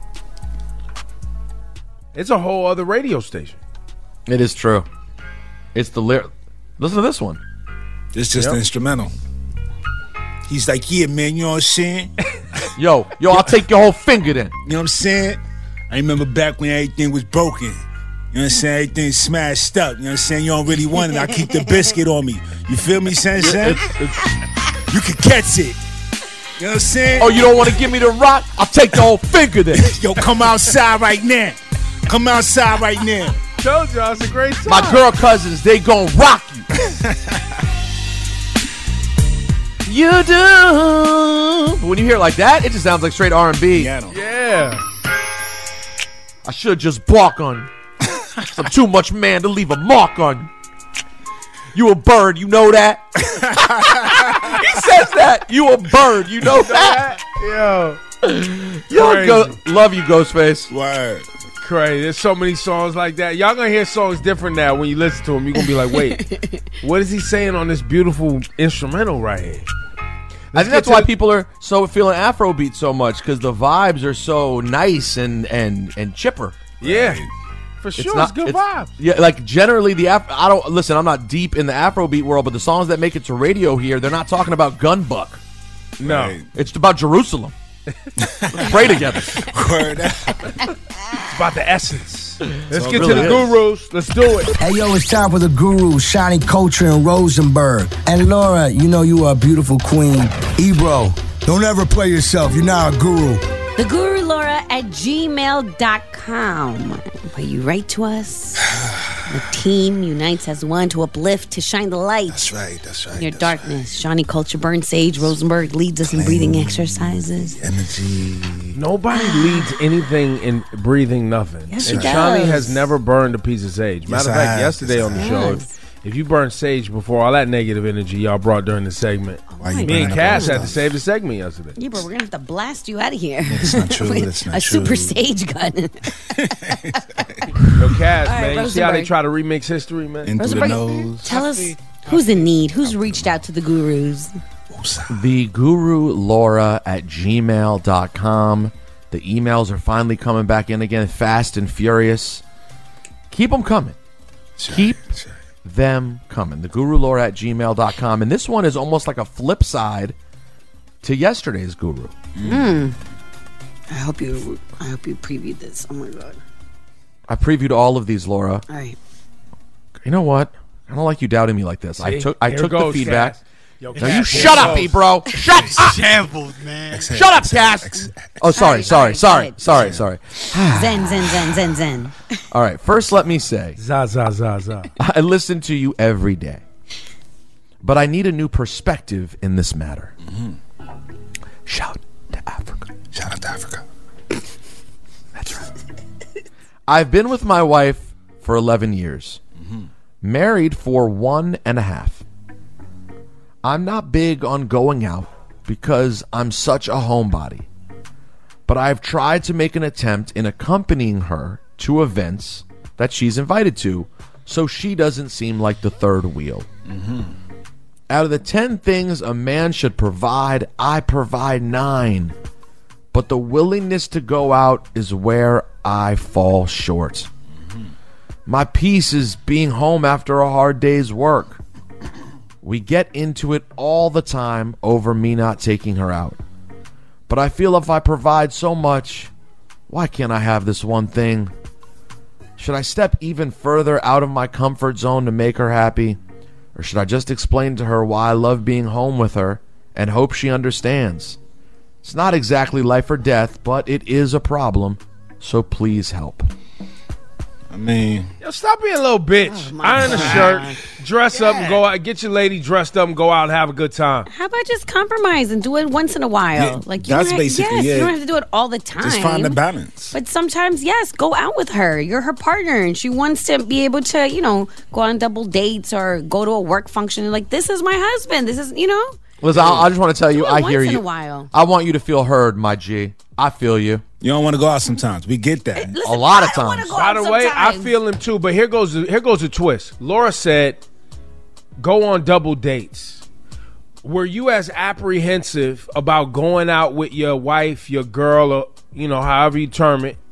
it's a whole other radio station. It is true. It's the lyric. Listen to this one. It's just Yep. an instrumental. He's like, yeah, man, you know what I'm saying? Yo, yo, I'll take your whole finger then. You know what I'm saying? I remember back when everything was broken. You know what I'm saying? Everything smashed up. You know what I'm saying? You don't really want it. I keep the biscuit on me. You feel me, Sensei? You can catch it. You know what I'm saying? Oh, you don't want to give me the rock? I'll take your whole finger then. Yo, come outside right now. Come outside right now. Told y'all, it's a great song. My girl cousins, they gon' rock you. You do. But when you hear it like that, it just sounds like straight R and B. Yeah. I should just bark on you. I'm too much man to leave a mark on you. You a bird, you know that? He says that. You a bird, you know that? Yo. Yo, go, love you, Ghostface. Word. Crazy. There's so many songs like that. Y'all gonna hear songs different now when you listen to them. You're gonna be like, wait, what is he saying on this beautiful instrumental right here? I think that's why people are so feeling Afrobeat so much, because the vibes are so nice and and and chipper. Yeah, for sure. It's, good vibes. Yeah, like generally the Af- I don't listen. I'm not deep in the Afrobeat world, but the songs that make it to radio here, they're not talking about gun buck. No, Right. It's about Jerusalem. Let's pray together. Word. It's about the essence. Let's So get it to the really is. gurus. Let's do it. Hey, yo, it's time for the guru, Shani Culture and Rosenberg. And Laura, you know you are a beautiful queen. Ebro, don't ever play yourself. You're not a guru. The Guru Laura at gmail dot com. Where you write to us. The team unites as one to uplift, to shine the light. That's right, that's right. In your darkness. Shawnee Culture, Burn Sage, Rosenberg leads us in breathing exercises. Energy. Nobody leads anything in breathing nothing. Yes, and he Shawnee does. has never burned a piece of sage. Matter Yes, of I fact, have. yesterday Yes, on the I show, have. if, if you burned sage before all that negative energy y'all brought during the segment, Why you me bringing and up Cass all had to this save the segment yesterday. Yeah, but we're going to have to blast you out of here. That's not true. With That's not a true. super sage gun. Yo, Cass, All right, man, you see how they Rosenberg. try to remix history, man? In through the Rosenberg, nose. tell us who's in need, who's reached out to the gurus. The Guru Laura at gmail dot com. The emails are finally coming back in again, fast and furious. Keep them coming. Keep them coming. The Guru Laura at gmail dot com. And this one is almost like a flip side to yesterday's Guru. Hmm. I hope you. I hope you previewed this. Oh my god. I previewed all of these, Laura. All right. You know what? I don't like you doubting me like this. I See? took I Here took goes, the feedback. Cass. Yo, Now Cass, you here shut up, goes. E, bro. Shut up. Shambles, man. Shut up, Cass. Oh, sorry, Alright, sorry, alright, sorry, good. sorry, sorry. Zen, zen, zen, zen, zen. All right, first let me say, Za, za, za, za. I listen to you every day, but I need a new perspective in this matter. Shout to Africa. Shout out to Africa. That's right. I've been with my wife for eleven years, married for one and a half. I'm not big on going out because I'm such a homebody. But I've tried to make an attempt in accompanying her to events that she's invited to, so she doesn't seem like the third wheel. Mm-hmm. Out of the ten things a man should provide, I provide nine. But the willingness to go out is where I fall short. Mm-hmm. My peace is being home after a hard day's work. We get into it all the time over me not taking her out. But I feel if I provide so much, why can't I have this one thing? Should I step even further out of my comfort zone to make her happy? Or should I just explain to her why I love being home with her and hope she understands? It's not exactly life or death, but it is a problem, so please help. I mean, Yo, stop being a little bitch. Iron a shirt, dress up and go out. Get your lady dressed up and go out and have a good time. How about just compromise and do it once in a while? Yeah, like you that's don't have, basically yes, it. You don't have to do it all the time. Just find the balance. But sometimes, yes, go out with her. You're her partner, and she wants to be able to, you know, go on double dates or go to a work function. Like, this is my husband. This is, you know. Listen, I, I just want to tell you, Do it I once hear in you. a while. I want you to feel heard, my G. I feel you. You don't want to go out sometimes. We get that. A lot of times. By the way, I feel him too, but here goes here goes a twist. Laura said, go on double dates. Were you as apprehensive about going out with your wife, your girl, or, you know, however you term it,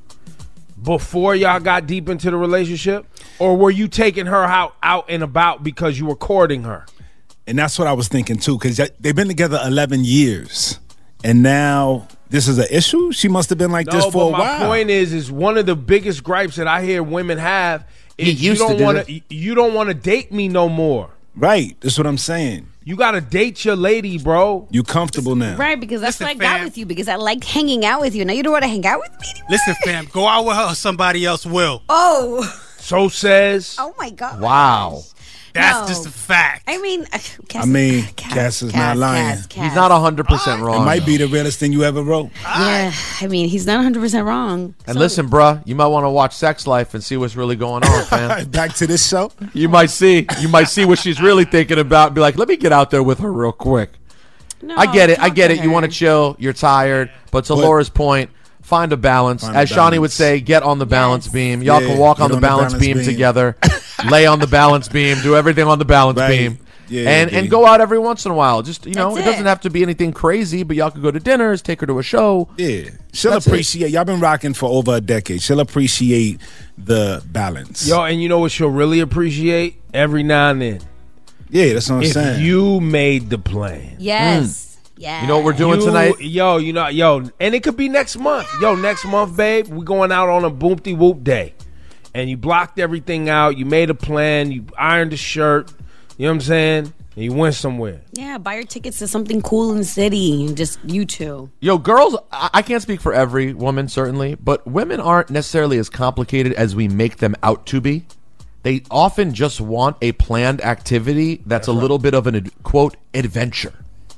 before y'all got deep into the relationship? Or were you taking her out, out and about because you were courting her? And that's what I was thinking too, because they've been together eleven years, and now this is an issue. She must have been like No, this for but a my while. point is, is one of the biggest gripes that I hear women have is He you used to don't do want this. to, you don't want to date me no more. Right, that's what I'm saying. You got to date your lady, bro. You comfortable now? Right, because that's Listen, what I got fam. with you, because I like hanging out with you. Now you don't want to hang out with me? Listen, fam, go out with her or somebody else will. Oh. So says. Oh, my God. Wow. That's No. just a fact. I mean, I mean, Cass is not lying. Cass, Cass. He's not one hundred percent wrong. It might be the realest thing you ever wrote. Yeah, I mean, he's not one hundred percent wrong. And listen, bruh, you might want to watch Sex Life and see what's really going on, fam. Back to this show. You might see. You might see what she's really thinking about and be like, let me get out there with her real quick. No, I get it. I talk get to it. You her. want to chill. You're tired. But to But- Laura's point, find a balance. Find a As Shawnee would balance. say, get on the balance beam. Y'all Yeah, can walk get on the on the balance, balance beam, beam. together. Lay on the balance beam. Do everything on the balance Right. beam. Yeah, and yeah, and B. go out every once in a while. Just, you know, That's it doesn't it. have to be anything crazy, but y'all could go to dinners, take her to a show. Yeah, she'll That's it. appreciate. Y'all been rocking for over a decade. She'll appreciate the balance. Yo, and you know what she'll really appreciate? Every now and then. Yeah, that's what I'm If saying. you made the plan. Yes. Yeah. You know what we're doing You- tonight? Yo, you know, yo, and it could be next month. Yo, next month, babe, we going out on a boomty whoop day. And you blocked everything out. You made a plan. You ironed the shirt. You know what I'm saying? And you went somewhere. Yeah, buy your tickets to something cool in the city. and Just you two. Yo, girls, I I can't speak for every woman, certainly, but women aren't necessarily as complicated as we make them out to be. They often just want a planned activity that's a little bit of an, ad- quote, adventure.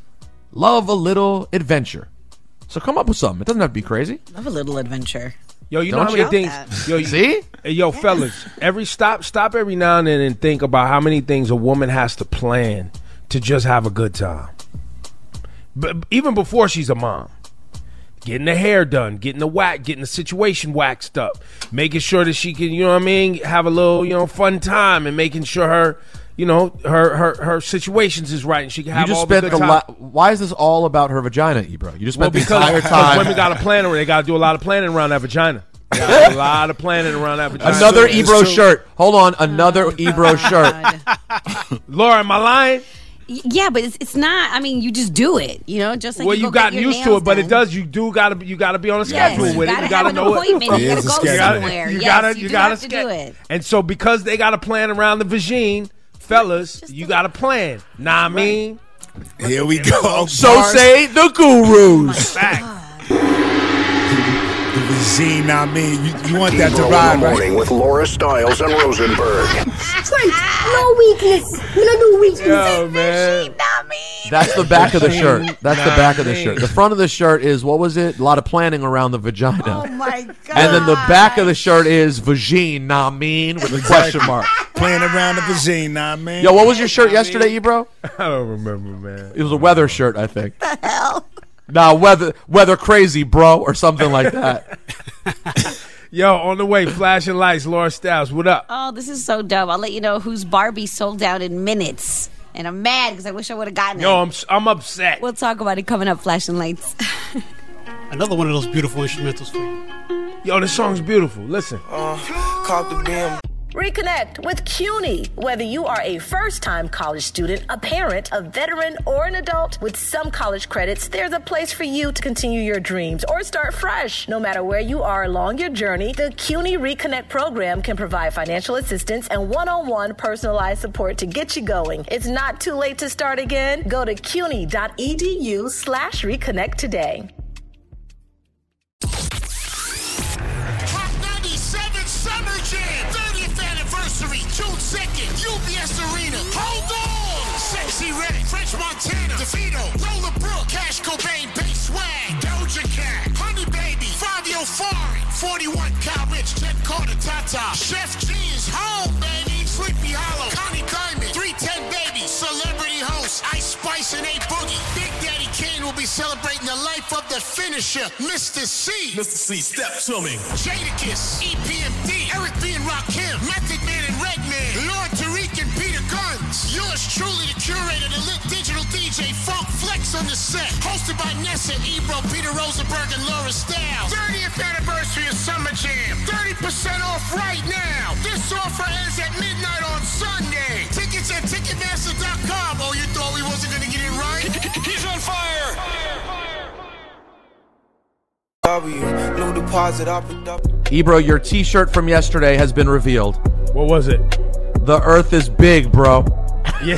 Love a little adventure. So come up with something. It doesn't have to be crazy. Love a little adventure. Yo, you know Don't how many you? things? That. Yo, you- See? Hey, yo, fellas, every stop, stop every now and then and think about how many things a woman has to plan to just have a good time. But even before she's a mom, getting the hair done, getting the whack, getting the situation waxed up, making sure that she can, you know what I mean, have a little, you know, fun time, and making sure her, you know, her her her situations is right, and she can You have just all the spent good the time. la- Why is this all about her vagina, Ebro? You just Well, spent the because, entire because time. women got to plan, they got to do a lot of planning around that vagina. They gotta do a lot of planning around that vagina. Another It's Ebro true. shirt. Hold on, another Ebro shirt. Laura, am I lying? Y- Yeah, but it's it's not. I mean, you just do it. You know, just like Well, you, you go get gotten your used to nails it, but it done. does. You do gotta you gotta be on a Yes, schedule you with it. gotta You gotta have an know appointment. it. You It gotta is a go schedule. somewhere. You Yes, gotta you, you do gotta have to do it. And so because they got to plan around the vagine, fellas, you got to plan. Nah, I mean, Here we go. So Bars. say the gurus. fact. The vagine, I mean, you, you want that to Ebro in ride, the right? morning with Laura Stiles and Rosenberg. Trent, no weakness. We don't do weakness. Yo, man. That's the back of the shirt. That's the Nah, back of the man. shirt. The front of the shirt is, what was it? A lot of planning around the vagina. Oh my god! And then the back of the shirt is vagine, nah mean, with a question mark. Playing around the vagine, nah, man. Yo, what was your shirt yesterday, Ebro? I don't remember, man. It was a weather shirt, I think. the hell? Nah, weather weather crazy, bro, or something like that. Yo, on the way, flashing lights, Laura Styles, what up? Oh, this is so dumb. I'll let you know whose Barbie sold out in minutes. And I'm mad because I wish I would have gotten Yo, it. I'm I'm upset. We'll talk about it coming up, flashing lights. Another one of those beautiful instrumentals for you. Yo, this song's beautiful. Listen. Uh, caught the beam. Reconnect with CUNY. Whether you are a first-time college student, a parent, a veteran, or an adult, with some college credits, there's a place for you to continue your dreams or start fresh. No matter where you are along your journey, the CUNY Reconnect program can provide financial assistance and one-on-one personalized support to get you going. It's not too late to start again. Go to cuny.edu slash reconnect today. Summer Jam, thirtieth anniversary, June second, U B S Arena. Hold on! Sexy Red, French Montana, DeVito, Roller Brook, Cash Cobain, Bass Swag, Doja Cat, Honey Baby, Fabio Foreign, forty-one Cal Rich, Jet Carter, Tata, Chef G is home, baby, Sleepy Hollow, Connie Diamond, three ten Baby, Celebrity Host, Ice Spice and A Boogie. Big Daddy Kane will be celebrating the life of the finisher, Mister C. Mister C, step to me. Jadakiss, E P M D, Eric B. and Rakim, Method Man and Redman, Lord Tariq and Peter Guns. Yours truly, the curator, the lit digital D J, Funk Flex on the set. Hosted by Nessa, Ebro, Peter Rosenberg, and Laura Styles. thirtieth anniversary of Summer Jam. thirty percent off right now. This offer ends at midnight on Sunday. Tickets at Ticketmaster dot com. Oh, you thought we wasn't going to get it right? He's on fire! W, new deposit, up and up. Ebro, your t-shirt from yesterday has been revealed. What was it? The earth is big, bro. Yeah.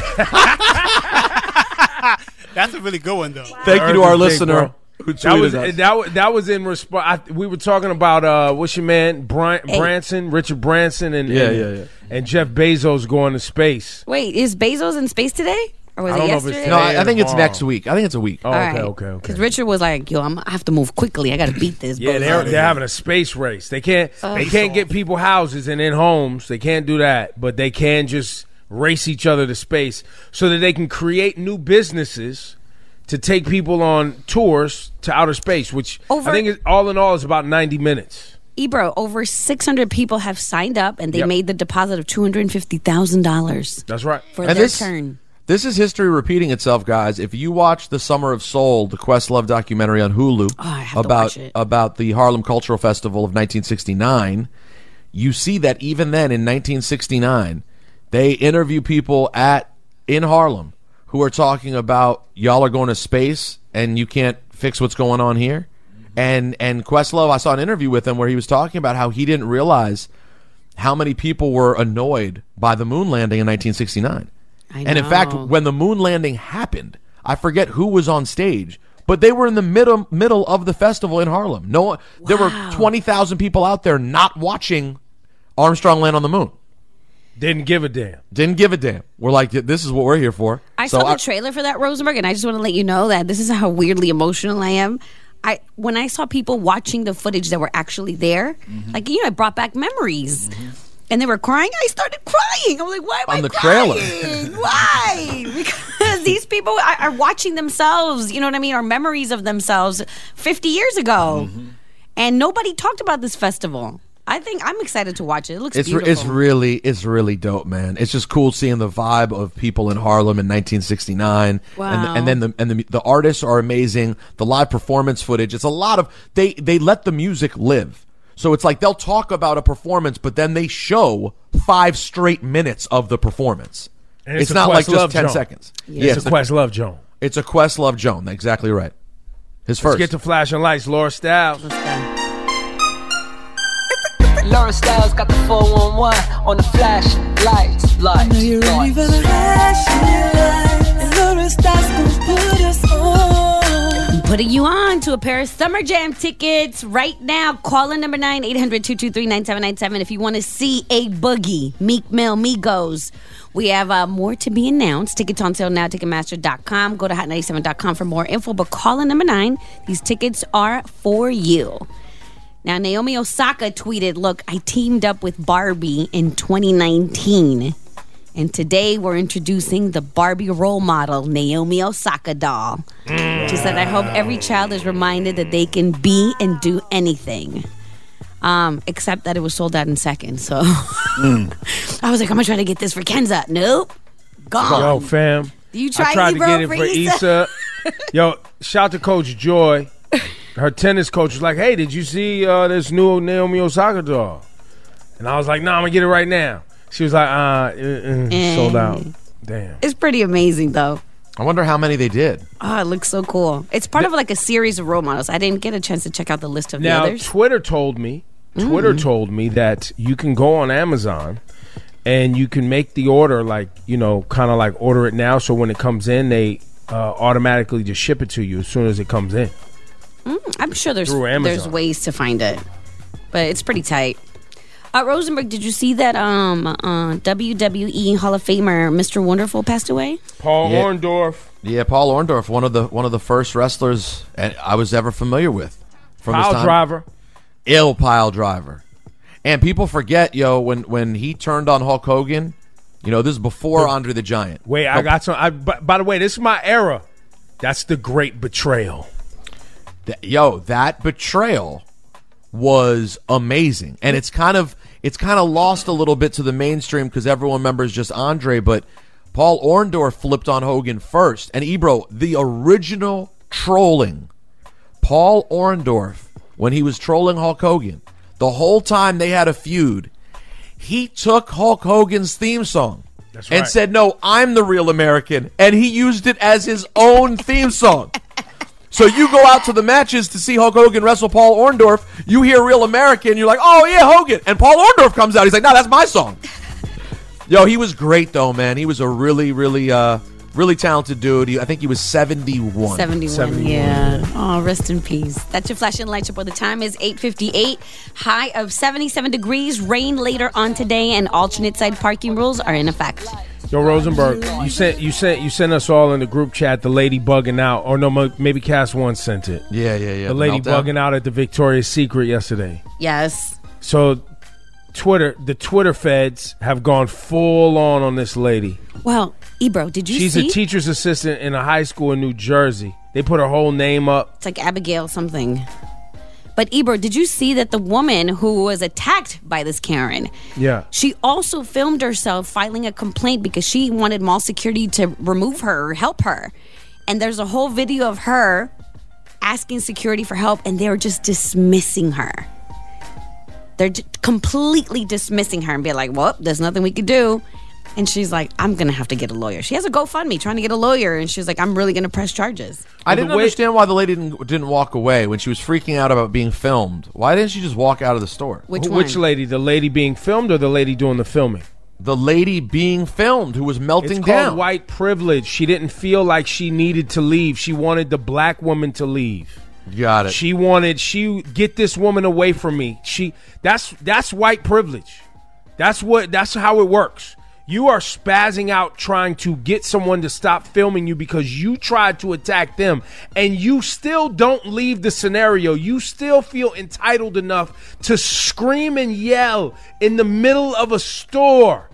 That's a really good one, though. Thank you to our listener who That tweeted was us. that was that was in response. We were talking about uh, what's your man Bran- Hey. Branson, Richard Branson, and Yeah, and, yeah, yeah. and Jeff Bezos going to space. Wait, is Bezos in space today? Or was I it don't know if it's yesterday? today. No, I, I think it's Tomorrow. next week. I think it's a week. Oh, All okay, right. okay, okay. Because Richard was like, yo, I'm, I have to move quickly. I got to beat this. Yeah, bozo. they're they're having a space race. They can't they can't get people houses and in homes. They can't do that, but they can just race each other to space so that they can create new businesses to take people on tours to outer space. Which Over- I think is, all in all is about ninety minutes. Ebro, over six hundred people have signed up, and they Yep. made the deposit of two hundred fifty thousand dollars That's right. for And their this- turn. This is history repeating itself, guys. If you watch the Summer of Soul, the Questlove documentary on Hulu Oh, I have to about watch it. about the Harlem Cultural Festival of nineteen sixty-nine, you see that even then in nineteen sixty-nine, they interview people at in Harlem who are talking about y'all are going to space and you can't fix what's going on here. And and Questlove, I saw an interview with him where he was talking about how he didn't realize how many people were annoyed by the moon landing in nineteen sixty-nine. I And in fact, know. when the moon landing happened, I forget who was on stage, but they were in the middle middle of the festival in Harlem. No, one- there were twenty thousand people out there not watching Armstrong land on the moon. Didn't give a damn. Didn't give a damn. We're like, this is what we're here for. I So saw the trailer for that, Rosenberg, and I just want to let you know that this is how weirdly emotional I am. I when I saw people watching the footage that were actually there, Mm-hmm. like you know, it brought back memories. And they were crying. I started crying. I'm like, why am On I the crying? trailer. Why? Because these people are, are watching themselves. You know what I mean? Or memories of themselves fifty years ago, Mm-hmm. and nobody talked about this festival. I think I'm excited to watch it. It looks It's re- beautiful. it's really it's really dope, man. It's just cool seeing the vibe of people in Harlem in nineteen sixty-nine, Wow. and and then the and the the artists are amazing. The live performance footage. It's a lot of they they let the music live. So it's like they'll talk about a performance, but then they show five straight minutes of the performance. And It's, it's a not like Questlove just ten Joan. seconds. Yeah, it's a Questlove Joan. It's a Questlove Joan. Exactly right. His Let's first. get to flashing lights, Laura Styles. Laura Styles got the four one one on the flash lights, lights, Know you're ready for the lights. flashing light, and Laura Styles gon' put us on. Put putting you on to a pair of Summer Jam tickets right now. Call in number nine, eight hundred, two two three, nine seven nine seven if you want to see A Boogie, Meek Mill, Migos. We have uh, more to be announced. Tickets on sale now, Ticketmaster dot com. Go to hot ninety-seven dot com for more info. But call in number nine. These tickets are for you. Now, Naomi Osaka tweeted, look, I teamed up with Barbie in twenty nineteen. And today we're introducing the Barbie role model, Naomi Osaka doll. She said, I hope every child is reminded that they can be and do anything. Um, except that it was sold out in seconds. So mm. I was like, I'm going to try to get this for Kenza. Nope. Gone. Yo, fam. You tried, I tried Ebro, to get it for for Issa. Issa. Yo, shout to Coach Joy. Her tennis coach was like, hey, did you see uh, this new Naomi Osaka doll? And I was like, no, nah, I'm going to get it right now. She was like, uh, uh, uh sold out. Damn. It's pretty amazing, though. I wonder how many they did. Oh, it looks so cool. It's part of like a series of role models. I didn't get a chance to check out the list of now, the others. Twitter told me, Twitter Mm. told me that you can go on Amazon and you can make the order like, you know, kind of like order it now. So when it comes in, they uh, automatically just ship it to you as soon as it comes in. Mm, I'm sure there's Through Amazon. there's ways to find it, but it's pretty tight. Uh, Rosenberg, did you see that um, uh, W W E Hall of Famer Mister Wonderful passed away? Paul Yeah. Orndorff. Yeah, Paul Orndorff, one of the one of the first wrestlers I was ever familiar with. From his Pile time. driver. Ill pile driver. And people forget, yo, when when he turned on Hulk Hogan, you know, this is before Andre the Giant. Wait, I got some. I, by, by the way, this is my era. That's the Great Betrayal. Th- Yo, that betrayal was amazing, and it's kind of it's kind of lost a little bit to the mainstream because everyone remembers just Andre, but Paul Orndorff flipped on Hogan first, and Ebro, the original trolling, Paul Orndorff, when he was trolling Hulk Hogan, the whole time they had a feud, he took Hulk Hogan's theme song That's and right. said, "No, I'm the real American," and he used it as his own theme song. So you go out to the matches to see Hulk Hogan wrestle Paul Orndorff, you hear Real American, you're like, oh, yeah, Hogan. And Paul Orndorff comes out. He's like, no, that's my song. Yo, he was great, though, man. He was a really, really, uh, really talented dude. He, I think he was seventy-one. seventy-one, seventy-one. yeah. Oh, rest in peace. That's your Flash and Light Report. The time is eight fifty-eight. High of seventy-seven degrees. Rain later on today, and alternate side parking rules are in effect. Yo, Rosenberg, you sent you sent you sent us all in the group chat the lady bugging out, or no, mo- maybe Cass One sent it. Yeah, yeah, yeah. The lady meltdown. bugging out at the Victoria's Secret yesterday. Yes. So, Twitter, the Twitter feds have gone full on on this lady. Well, Ebro, did you She's see? a teacher's assistant in a high school in New Jersey. They put her whole name up. It's like Abigail something. But Ebro, did you see that the woman who was attacked by this Karen, Yeah. she also filmed herself filing a complaint because she wanted mall security to remove her or help her. And there's a whole video of her asking security for help, and they're just dismissing her. They're j- completely dismissing her and be like, well, there's nothing we could do. And she's like, I'm going to have to get a lawyer. She has a GoFundMe trying to get a lawyer, and she's like, I'm really going to press charges. I didn't understand why the lady didn't, didn't walk away when she was freaking out about being filmed. Why didn't she just walk out of the store? Which Wh- Which lady? The lady being filmed or the lady doing the filming? The lady being filmed who was melting It's down. called white privilege. She didn't feel like she needed to leave. She wanted the black woman to leave. Got it. She wanted she get this woman away from me. She that's that's white privilege. That's what that's how it works. You are spazzing out trying to get someone to stop filming you because you tried to attack them, and you still don't leave the scenario. You still feel entitled enough to scream and yell in the middle of a store.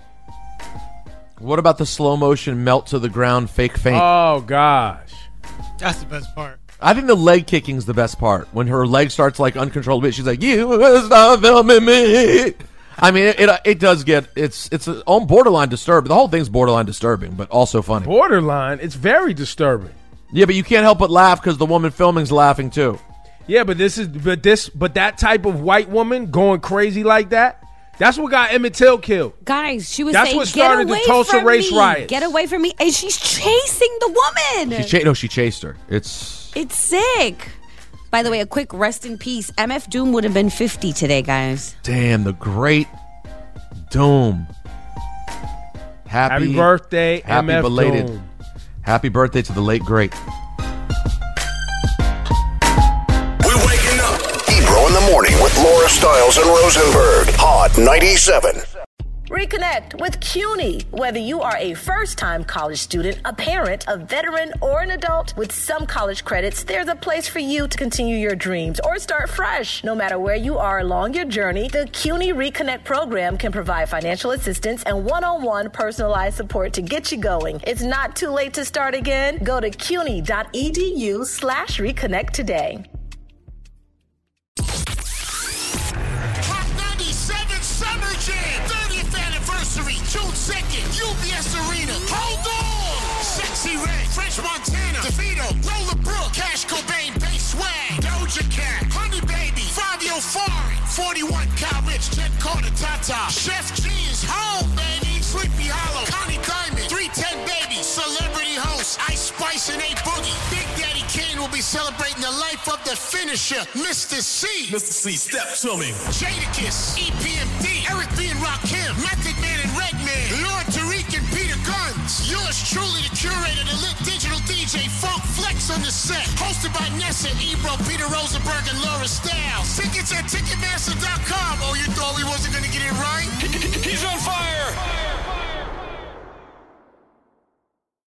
What about the slow motion melt to the ground fake faint? Oh gosh. That's the best part. I think the leg kicking's the best part. When her leg starts like uncontrollably, she's like, "You will stop filming me." I mean, it, it it does get it's it's a, on borderline disturbing. The whole thing's borderline disturbing, but also funny. Borderline, it's very disturbing. Yeah, but you can't help but laugh because the woman filming's laughing too. Yeah, but this is but this but that type of white woman going crazy like that, that's what got Emmett Till killed. Guys, she was That's saying, what started get the away Tulsa from race me. riots. Get away from me. And she's chasing the woman. She cha- no, she chased her. It's It's sick. By the way, a quick rest in peace. M F Doom would have been fifty today, guys. damn the great Doom. Happy, Happy birthday, happy M F belated. Doom. Happy birthday to the late great. Stiles and Rosenberg. Hot ninety-seven. Reconnect with CUNY. Whether you are a first-time college student, a parent, a veteran, or an adult, with some college credits, there's a place for you to continue your dreams or start fresh. No matter where you are along your journey, the CUNY Reconnect program can provide financial assistance and one-on-one personalized support to get you going. It's not too late to start again. Go to cuny.edu slash reconnect today. Summer Jam, thirtieth anniversary, June second, U B S Arena. Hold on! Sexy Red, French Montana, DeVito, Lola Brooke, Cash Cobain, Bass Swag, Doja Cat, Honey Baby, Fabio Foreign, forty-one Cal Rich, Jen Carter, Tata, Chef G is home, baby, Sleepy Hollow, Connie Diamond, three ten Baby, Celebrity Host, Ice Spice and A Boogie. Big Daddy Kane will be celebrating the life of the finisher, Mister C. Mister C, step to me. Jadakiss, E P M D, Eric B. and Rakim, Method Man and Redman, Lord Tariq and Peter Guns. Yours truly, the curator, the lit digital D J, Funk Flex on the set. Hosted by Nessa, Ebro, Peter Rosenberg, and Laura Stiles. Tickets at Ticketmaster dot com. Oh, you thought we wasn't going to get it right? He's on fire.